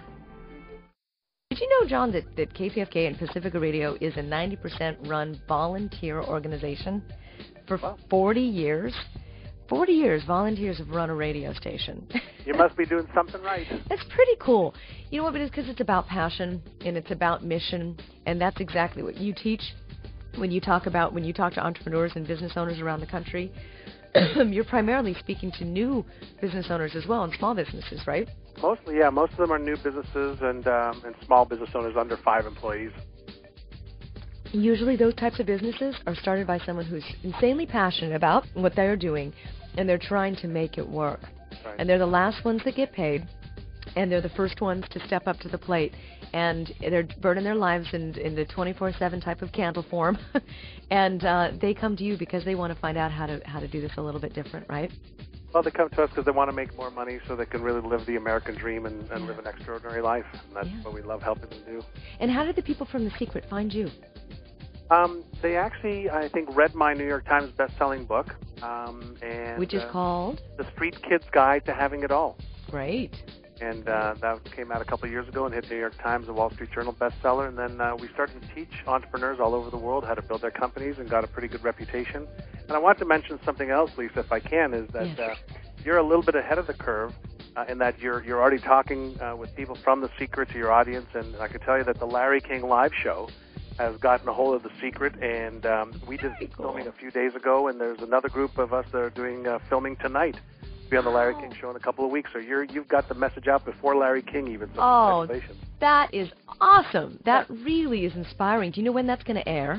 Did you know, John, that KPFK and Pacifica Radio is a 90% run volunteer organization? For 40 years, 40 years, volunteers have run a radio station. You must be doing something right. That's pretty cool. You know what it is? Because it's about passion and it's about mission, and that's exactly what you teach when you talk to entrepreneurs and business owners around the country. You're primarily speaking to new business owners as well and small businesses, right? Mostly, yeah. Most of them are new businesses and small business owners under 5 employees. Usually those types of businesses are started by someone who's insanely passionate about what they're doing, and they're trying to make it work. Right. And they're the last ones that get paid, and they're the first ones to step up to the plate. And they're burning their lives in the 24/7 type of candle form. And they come to you because they want to find out how to do this a little bit different, right? Well, they come to us because they want to make more money so they can really live the American dream and live an extraordinary life. And that's what we love helping them do. And how did the people from The Secret find you? They actually, I think, read my New York Times best-selling book. Which is called? The Street Kid's Guide to Having It All. Great. And that came out a couple of years ago and hit New York Times and Wall Street Journal bestseller. And then we started to teach entrepreneurs all over the world how to build their companies and got a pretty good reputation. And I want to mention something else, Lisa, if I can, is that you're a little bit ahead of the curve in that you're already talking with people from The Secret to your audience. And I can tell you that the Larry King Live Show has gotten a hold of The Secret, and we did filming a few days ago, and there's another group of us that are doing filming tonight. Be on the Larry King Show in a couple of weeks, so you've got the message out before Larry King even. So congratulations. That is awesome. That really is inspiring. Do you know when that's going to air?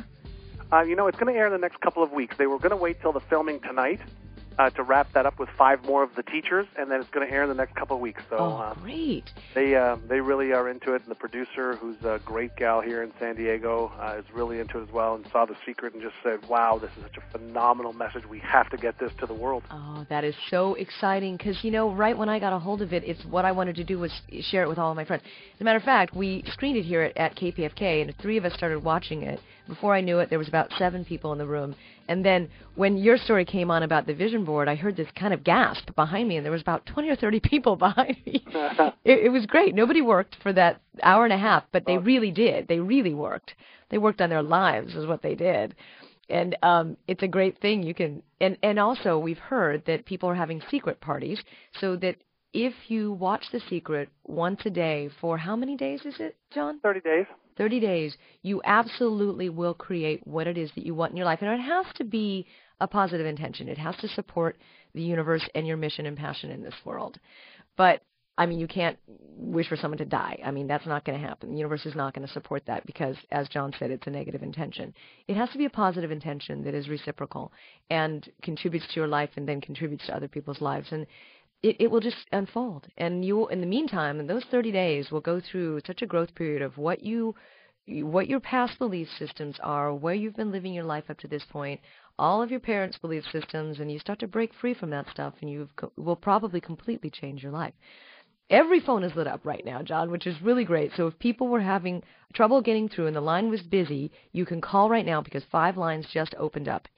It's going to air in the next couple of weeks. They were going to wait till the filming tonight to wrap that up with 5 more of the teachers, and then it's going to air in the next couple of weeks. So, great. They really are into it, and the producer, who's a great gal here in San Diego, is really into it as well, and saw The Secret and just said, wow, this is such a phenomenal message. We have to get this to the world. Oh, that is so exciting, because, right when I got a hold of it, it's what I wanted to do was share it with all of my friends. As a matter of fact, we screened it here at KPFK, and 3 of us started watching it. Before I knew it, there was about 7 people in the room. And then when your story came on about the vision board, I heard this kind of gasp behind me, and there was about 20 or 30 people behind me. It was great. Nobody worked for that hour and a half, but they really did. They really worked. They worked on their lives is what they did. And it's a great thing. You can, and also we've heard that people are having secret parties, so that if you watch The Secret once a day for how many days is it, John? 30 days. 30 days, you absolutely will create what it is that you want in your life. And it has to be a positive intention. It has to support the universe and your mission and passion in this world. But, you can't wish for someone to die. That's not going to happen. The universe is not going to support that because, as John said, it's a negative intention. It has to be a positive intention that is reciprocal and contributes to your life and then contributes to other people's lives. And it will just unfold. And you, in the meantime, in those 30 days, will go through such a growth period of what your past belief systems are, where you've been living your life up to this point, all of your parents' belief systems, and you start to break free from that stuff, and you will probably completely change your life. Every phone is lit up right now, John, which is really great. So if people were having trouble getting through and the line was busy, you can call right now because 5 lines just opened up.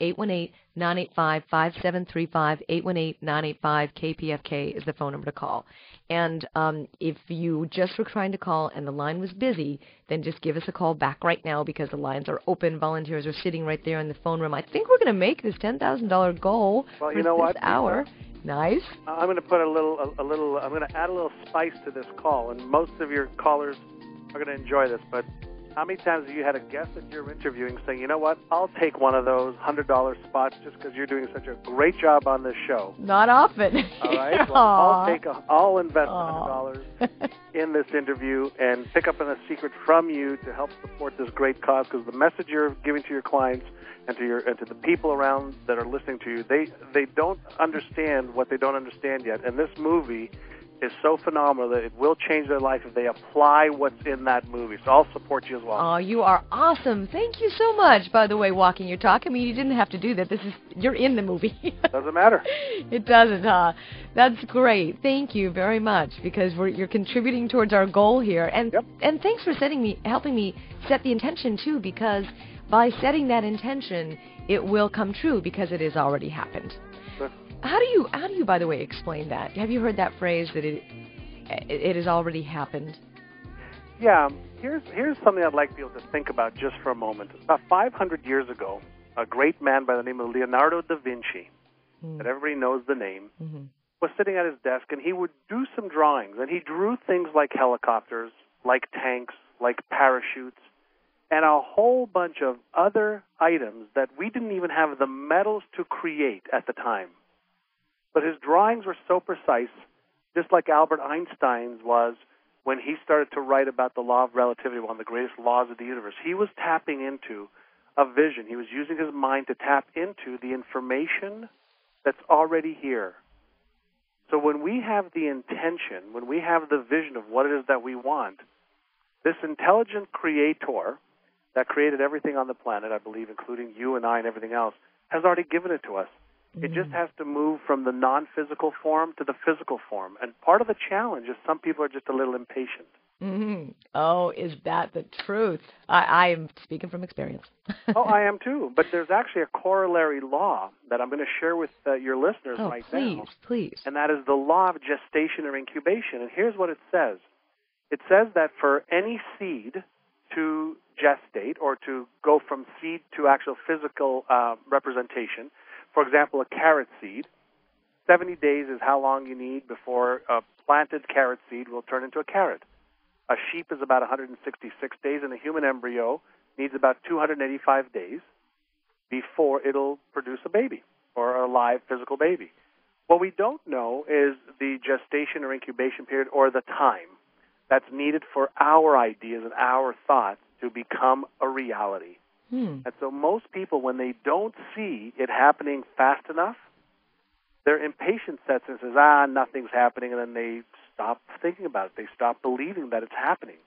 818-985-5735, 818-985-KPFK is the phone number to call. And if you just were trying to call and the line was busy, then just give us a call back right now because the lines are open. Volunteers are sitting right there in the phone room. I think we're going to make this $10,000 goal for this hour. Nice. I'm going to put I'm going to add a little spice to this call, and most of your callers are going to enjoy this, but how many times have you had a guest that you're interviewing saying, you know what, I'll take one of those $100 spots just because you're doing such a great job on this show? Not often. All right. Well, I'll invest $100 in this interview and pick up a secret from you to help support this great cause, because the message you're giving to your clients and to the people around that are listening to you, they don't understand what they don't understand yet. And this movie is so phenomenal that it will change their life if they apply what's in that movie. So I'll support you as well. Oh, you are awesome. Thank you so much, by the way, Walking Your Talk. I mean, you didn't have to do that. You're in the movie. Doesn't matter. It doesn't, huh? That's great. Thank you very much, because you're contributing towards our goal here. And Yep. and thanks for helping me set the intention, too, because by setting that intention, it will come true because it has already happened. Sure. How do you, by the way, explain that? Have you heard that phrase that it has already happened? Yeah, here's something I'd like people to think about just for a moment. About 500 years ago, a great man by the name of Leonardo da Vinci, that everybody knows the name, was sitting at his desk, and he would do some drawings. And he drew things like helicopters, like tanks, like parachutes, and a whole bunch of other items that we didn't even have the metals to create at the time. But his drawings were so precise, just like Albert Einstein's was when he started to write about the law of relativity, one of the greatest laws of the universe. He was tapping into a vision. He was using his mind to tap into the information that's already here. So when we have the intention, when we have the vision of what it is that we want, this intelligent creator that created everything on the planet, I believe, including you and I and everything else, has already given it to us. It just has to move from the non-physical form to the physical form. And part of the challenge is some people are just a little impatient. Mm-hmm. Oh, is that the truth? I am speaking from experience. Oh, I am too. But there's actually a corollary law that I'm going to share with your listeners right now. Please. And that is the law of gestation or incubation. And here's what it says. It says that for any seed to gestate or to go from seed to actual physical representation, for example, a carrot seed, 70 days is how long you need before a planted carrot seed will turn into a carrot. A sheep is about 166 days, and a human embryo needs about 285 days before it'll produce a baby or a live physical baby. What we don't know is the gestation or incubation period or the time that's needed for our ideas and our thoughts to become a reality. And so most people, when they don't see it happening fast enough, their impatience sets in and says, nothing's happening, and then they stop thinking about it. They stop believing that it's happening.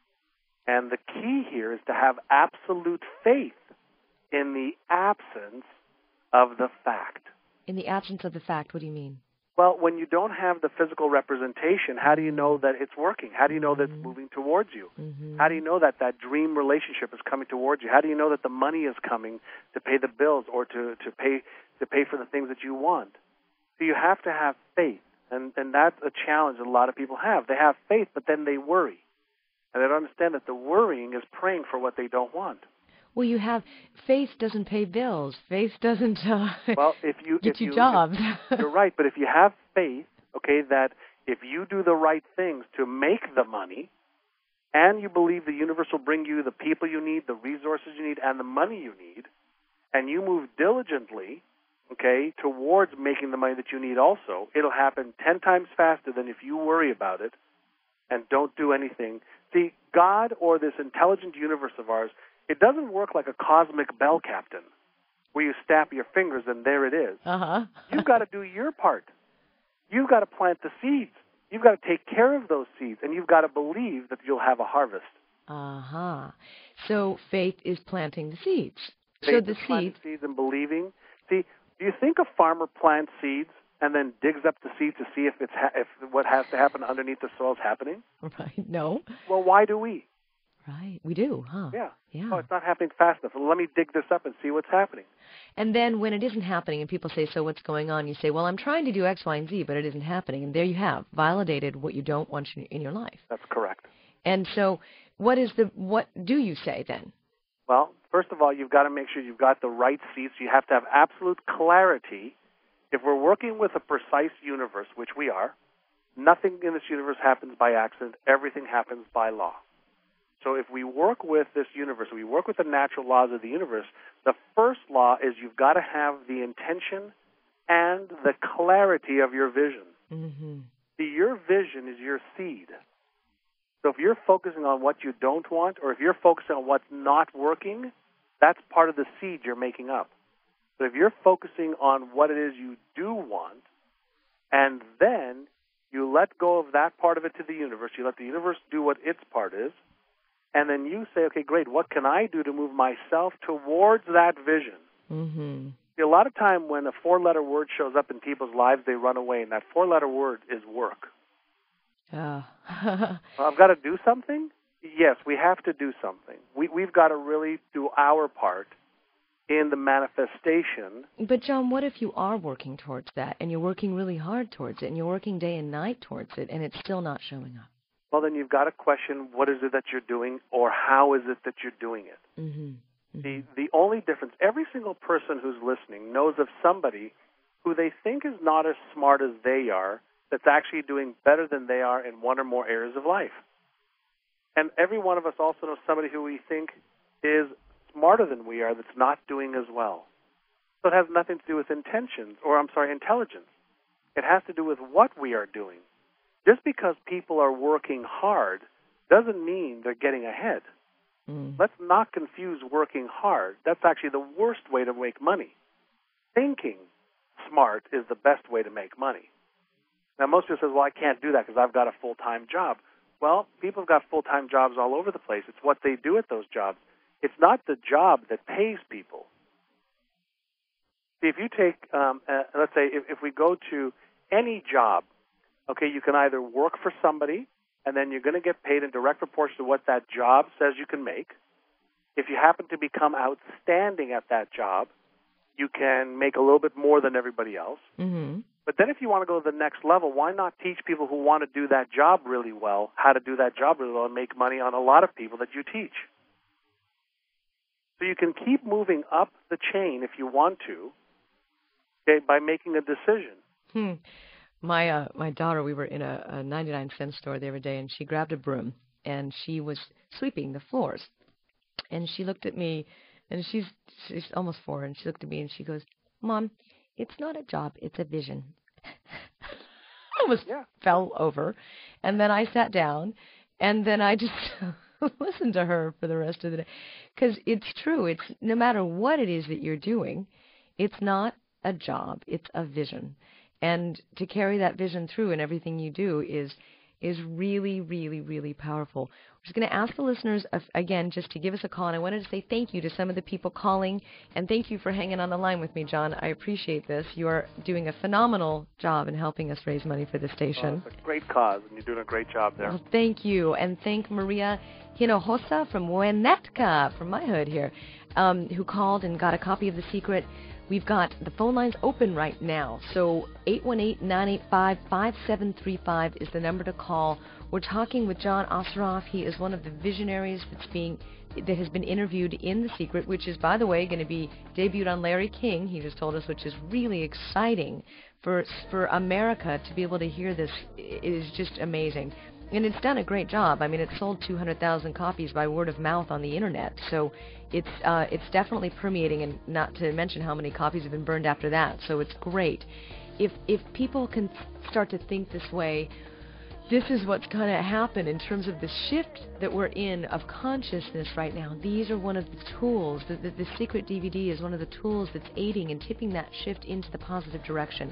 And the key here is to have absolute faith in the absence of the fact. In the absence of the fact, what do you mean? Well, when you don't have the physical representation, how do you know that it's working? How do you know that it's moving towards you? How do you know that that dream relationship is coming towards you? How do you know that the money is coming to pay the bills or to pay for the things that you want? So you have to have faith, and that's a challenge that a lot of people have. They have faith, but then they worry, and they don't understand that the worrying is praying for what they don't want. Well, you have faith doesn't pay bills. Faith doesn't get you jobs. You're right, but if you have faith, okay, that if you do the right things to make the money, and you believe the universe will bring you the people you need, the resources you need, and the money you need, and you move diligently, okay, towards making the money that you need also, it'll happen 10 times faster than if you worry about it and don't do anything. See, God or this intelligent universe of ours, it doesn't work like a cosmic bell captain where you snap your fingers and there it is. You've got to do your part. You've got to plant the seeds. You've got to take care of those seeds, and you've got to believe that you'll have a harvest. So faith is planting the seeds. Faith is planting seeds and believing. See, do you think a farmer plants seeds and then digs up the seed to see if what has to happen underneath the soil is happening? Right. No. Well, why do we? Right. We do, huh? Yeah. Oh, it's not happening fast enough. Well, let me dig this up and see what's happening. And then when it isn't happening and people say, so what's going on? You say, well, I'm trying to do X, Y, and Z, but it isn't happening. And there you have validated what you don't want in your life. That's correct. And so what do you say then? Well, first of all, you've got to make sure you've got the right seeds. You have to have absolute clarity. If we're working with a precise universe, which we are, nothing in this universe happens by accident. Everything happens by law. So if we work with this universe, we work with the natural laws of the universe, the first law is you've got to have the intention and the clarity of your vision. See, your vision is your seed. So if you're focusing on what you don't want, or if you're focusing on what's not working, that's part of the seed you're making up. So if you're focusing on what it is you do want, and then You let go of that part of it to the universe. You let the universe do what its part is. And then you say, okay, great, what can I do to move myself towards that vision? Mm-hmm. See, a lot of time when a four-letter word shows up in people's lives, they run away, and that four-letter word is work. Oh. Well, I've got to do something? Yes, we have to do something. We've got to really do our part in the manifestation. But, John, what if you are working towards that, and you're working really hard towards it, and you're working day and night towards it, and it's still not showing up? Well, then you've got to question what is it that you're doing, or how is it that you're doing it. Mm-hmm. Mm-hmm. The only difference, every single person who's listening knows of somebody who they think is not as smart as they are, that's actually doing better than they are in one or more areas of life. And every one of us also knows somebody who we think is smarter than we are that's not doing as well. So it has nothing to do with intelligence. It has to do with what we are doing. Just because people are working hard doesn't mean they're getting ahead. Let's not confuse working hard. That's actually the worst way to make money. Thinking smart is the best way to make money. Now, most people say, well, I can't do that because I've got a full-time job. Well, people have got full-time jobs all over the place. It's what they do at those jobs. It's not the job that pays people. See, if you take, let's say, if we go to any job, okay, you can either work for somebody, and then you're going to get paid in direct proportion to what that job says you can make. If you happen to become outstanding at that job, you can make a little bit more than everybody else. Mm-hmm. But then if you want to go to the next level, why not teach people who want to do that job really well how to do that job really well and make money on a lot of people that you teach? So you can keep moving up the chain if you want to, okay, by making a decision. My daughter, we were in a 99-cent store the other day, and she grabbed a broom, and she was sweeping the floors. And she looked at me, and she's almost 4, and she looked at me, and she goes, Mom, it's not a job, it's a vision. I almost fell over. And then I sat down, and then I just listened to her for the rest of the day. Because it's true. It's no matter what it is that you're doing, it's not a job, it's a vision. And to carry that vision through in everything you do is really, really, really powerful. We're just going to ask the listeners, again, just to give us a call. And I wanted to say thank you to some of the people calling. And thank you for hanging on the line with me, John. I appreciate this. You are doing a phenomenal job in helping us raise money for the station. It's a great cause, and you're doing a great job there. Well, thank you. And thank Maria Hinojosa from Winnetka, from my hood here, who called and got a copy of The Secret. We've got the phone lines open right now. So 818-985-5735 is the number to call. We're talking with John Assaraf. He is one of the visionaries that has been interviewed in The Secret, which is, by the way, going to be debuted on Larry King, he just told us, which is really exciting for America to be able to hear this. It is just amazing. And it's done a great job. I mean, it sold 200,000 copies by word of mouth on the Internet. So it's definitely permeating, and not to mention how many copies have been burned after that. So it's great. If people can start to think this way, this is what's going to happen in terms of the shift that we're in of consciousness right now. These are one of the tools. The Secret DVD is one of the tools that's aiding and tipping that shift into the positive direction.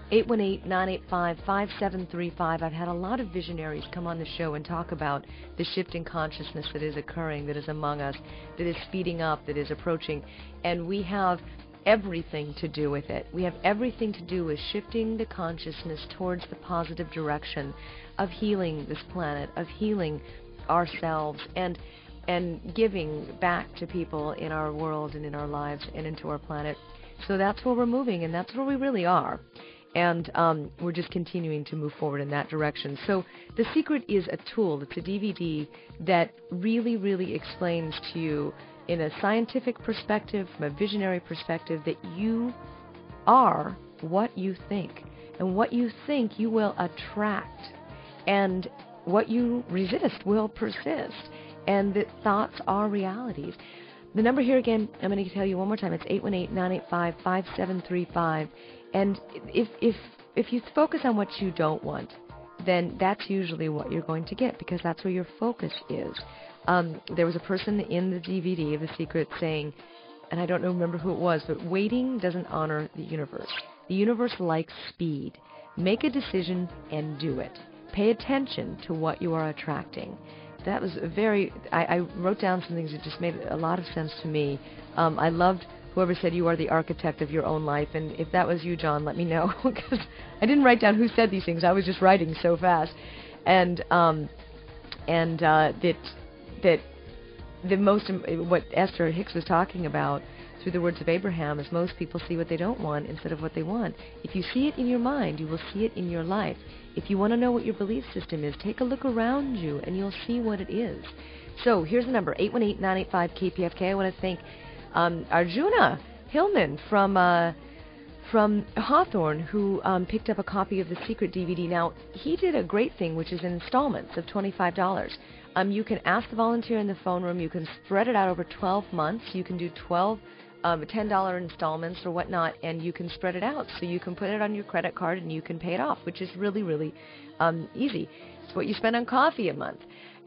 818-985-5735. I've had a lot of visionaries come on the show and talk about the shift in consciousness that is occurring, that is among us, that is speeding up, that is approaching. And we have everything to do with it. We have everything to do with shifting the consciousness towards the positive direction of healing this planet, of healing ourselves, and giving back to people in our world and in our lives and into our planet. So that's where we're moving, and that's where we really are. And we're just continuing to move forward in that direction. So The Secret is a tool. It's a DVD that really, really explains to you in a scientific perspective, from a visionary perspective, that you are what you think. And what you think you will attract. And what you resist will persist. And that thoughts are realities. The number here again, I'm going to tell you one more time. It's 818-985-5735. And if you focus on what you don't want, then that's usually what you're going to get, because that's where your focus is. There was a person in the DVD of The Secret saying, and I don't remember who it was, but waiting doesn't honor the universe. The universe likes speed. Make a decision and do it. Pay attention to what you are attracting. That was I wrote down some things that just made a lot of sense to me. I loved whoever said you are the architect of your own life, and if that was you, John, let me know, because I didn't write down who said these things. I was just writing so fast. And that the most, what Esther Hicks was talking about through the words of Abraham is most people see what they don't want instead of what they want. If you see it in your mind, you will see it in your life. If you want to know what your belief system is, take a look around you and you'll see what it is. So here's the number, 818-985-KPFK. I want to thank Arjuna Hillman from Hawthorne, who picked up a copy of the Secret DVD. Now, he did a great thing, which is in installments of $25. You can ask the volunteer in the phone room. You can spread it out over 12 months. You can do 12 $10 installments or whatnot, and you can spread it out. So you can put it on your credit card and you can pay it off, which is really, really easy. It's what you spend on coffee a month.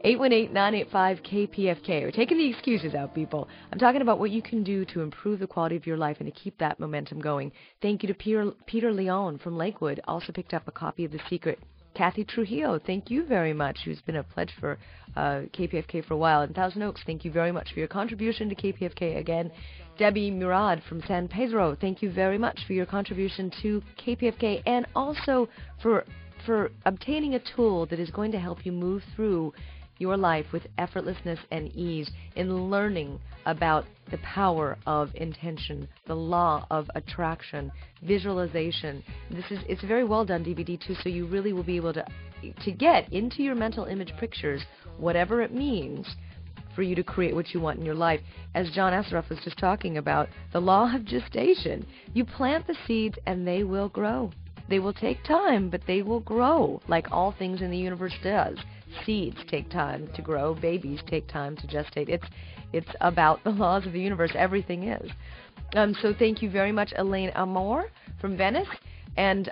818-985-KPFK. We're taking the excuses out, people. I'm talking about what you can do to improve the quality of your life and to keep that momentum going. Thank you to Peter Leon from Lakewood. Also picked up a copy of The Secret. Kathy Trujillo, thank you very much, who's been a pledge for KPFK for a while. And Thousand Oaks, thank you very much for your contribution to KPFK again. Debbie Murad from San Pedro, thank you very much for your contribution to KPFK and also for obtaining a tool that is going to help you move through your life with effortlessness and ease in learning about the power of intention, the law of attraction, visualization. It's a very well done DVD too, so you really will be able to get into your mental image pictures whatever it means for you to create what you want in your life. As John Assaraf was just talking about, the law of gestation. You plant the seeds and they will grow. They will take time, but they will grow, like all things in the universe does. Seeds take time to grow. Babies take time to gestate. It's about the laws of the universe. Everything is. So thank you very much, Elaine Amor from Venice. And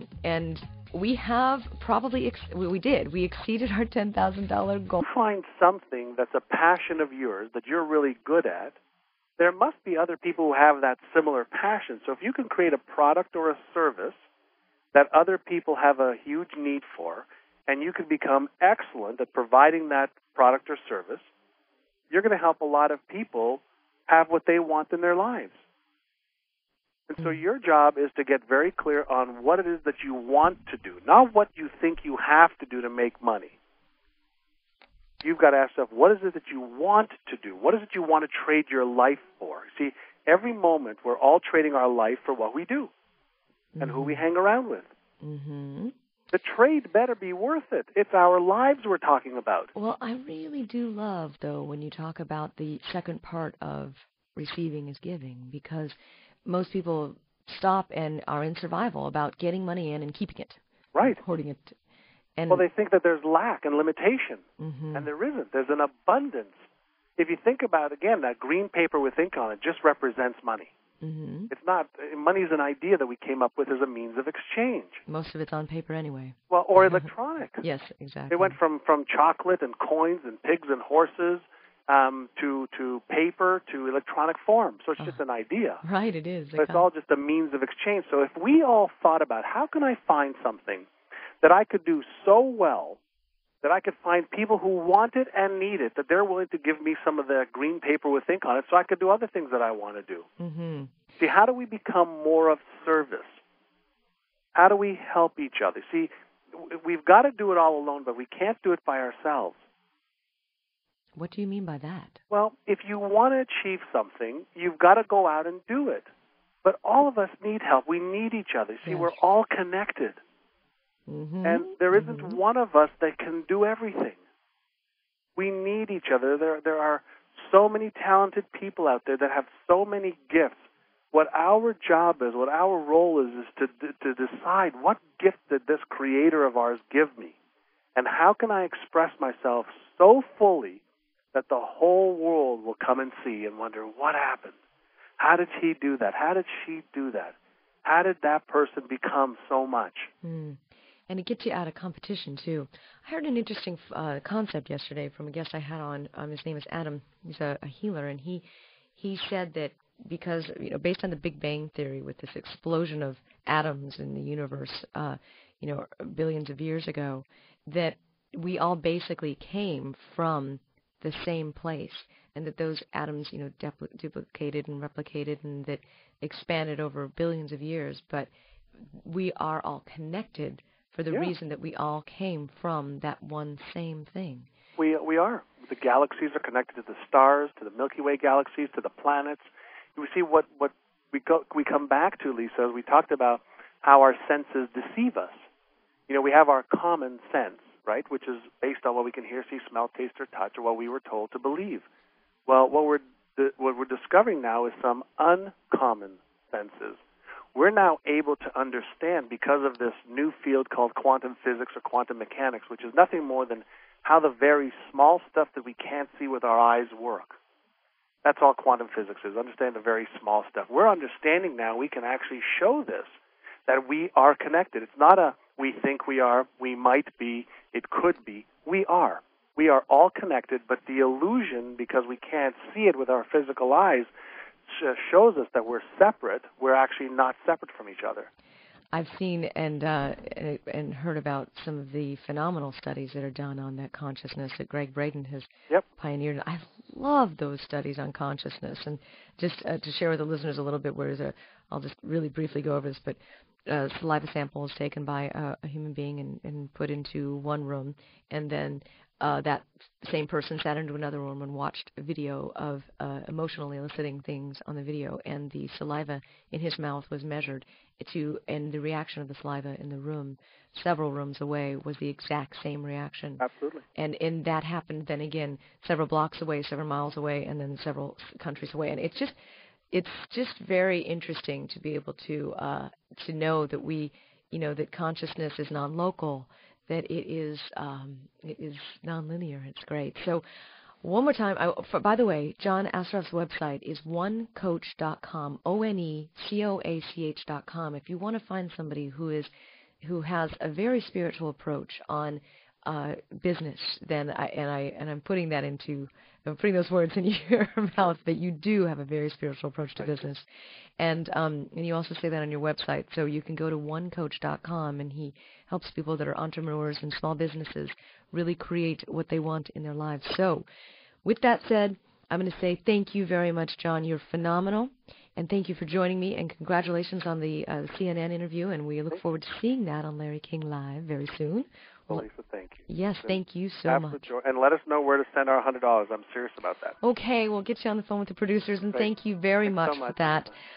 we have probably, we exceeded our $10,000 goal. Find something that's a passion of yours that you're really good at. There must be other people who have that similar passion. So if you can create a product or a service that other people have a huge need for, and you can become excellent at providing that product or service, you're going to help a lot of people have what they want in their lives. And so your job is to get very clear on what it is that you want to do, not what you think you have to do to make money. You've got to ask yourself, what is it that you want to do? What is it you want to trade your life for? See, every moment we're all trading our life for what we do and who we hang around with. Mm-hmm. The trade better be worth it. It's our lives we're talking about. Well, I really do love, though, when you talk about the second part of receiving is giving, because most people stop and are in survival about getting money in and keeping it. Right. Hoarding it. And well, they think that there's lack and limitation, mm-hmm. and there isn't. There's an abundance. If you think about, again, that green paper with ink on it just represents money. Mm-hmm. It's not, money's an idea that we came up with as a means of exchange. Most of it's on paper anyway. Well, or electronic. Yes, exactly. It went from chocolate and coins and pigs and horses to paper to electronic form. So it's just an idea. Right, it is. But it's all just a means of exchange. So if we all thought about how can I find something that I could do so well that I could find people who want it and need it, that they're willing to give me some of the green paper with ink on it so I could do other things that I want to do. Mm-hmm. See, how do we become more of service? How do we help each other? See, we've got to do it all alone, but we can't do it by ourselves. What do you mean by that? Well, if you want to achieve something, you've got to go out and do it. But all of us need help. We need each other. See, yes. We're all connected. Mm-hmm. And there isn't one of us that can do everything. We need each other. There are so many talented people out there that have so many gifts. What our job is, what our role is to decide what gift did this creator of ours give me, and how can I express myself so fully that the whole world will come and see and wonder, what happened? How did he do that? How did she do that? How did that person become so much? Mm. And it gets you out of competition, too. I heard an interesting concept yesterday from a guest I had on. His name is Adam. He's a healer, and he said that because, based on the Big Bang Theory with this explosion of atoms in the universe, billions of years ago, that we all basically came from the same place, and that those atoms, duplicated and replicated and that expanded over billions of years, but we are all connected for the reason that we all came from that one same thing. We are. The galaxies are connected to the stars, to the Milky Way galaxies, to the planets. You see what we come back to, Lisa, as we talked about how our senses deceive us. We have our common sense, right, which is based on what we can hear, see, smell, taste, or touch, or what we were told to believe. Well, what we're discovering now is some uncommon senses. We're now able to understand, because of this new field called quantum physics or quantum mechanics, which is nothing more than how the very small stuff that we can't see with our eyes work. That's all quantum physics is, understand the very small stuff. We're understanding now we can actually show this, that we are connected. It's not a we think we are, we might be, it could be. We are. We are all connected, but the illusion, because we can't see it with our physical eyes, shows us that we're separate. We're actually not separate from each other. I've seen and heard about some of the phenomenal studies that are done on that consciousness that Gregg Braden has pioneered. I love those studies on consciousness. And just to share with the listeners a little bit, I'll just really briefly go over this, but saliva sample is taken by a human being and put into one room, and then that same person sat into another room and watched a video of emotionally eliciting things on the video, and the saliva in his mouth was measured and the reaction of the saliva in the room, several rooms away, was the exact same reaction. Absolutely. And that happened then again several blocks away, several miles away, and then several countries away. And it's just very interesting to be able to know that that consciousness is non-local, that it is nonlinear. It's great. So one more time, by the way, John Assaraf's website is onecoach.com, ONECOACH.com. If you want to find somebody who has a very spiritual approach on business, then I'm putting those words in your mouth, that you do have a very spiritual approach to business. And you also say that on your website, so you can go to onecoach.com, and he helps people that are entrepreneurs and small businesses really create what they want in their lives. So with that said, I'm going to say thank you very much, John. You're phenomenal, and thank you for joining me, and congratulations on the CNN interview, and we look forward to seeing that on Larry King Live very soon. Well, Lisa, thank you. Yes, thank you so much. Joy. And let us know where to send our $100. I'm serious about that. Okay, we'll get you on the phone with the producers, and thank you very much so much for that.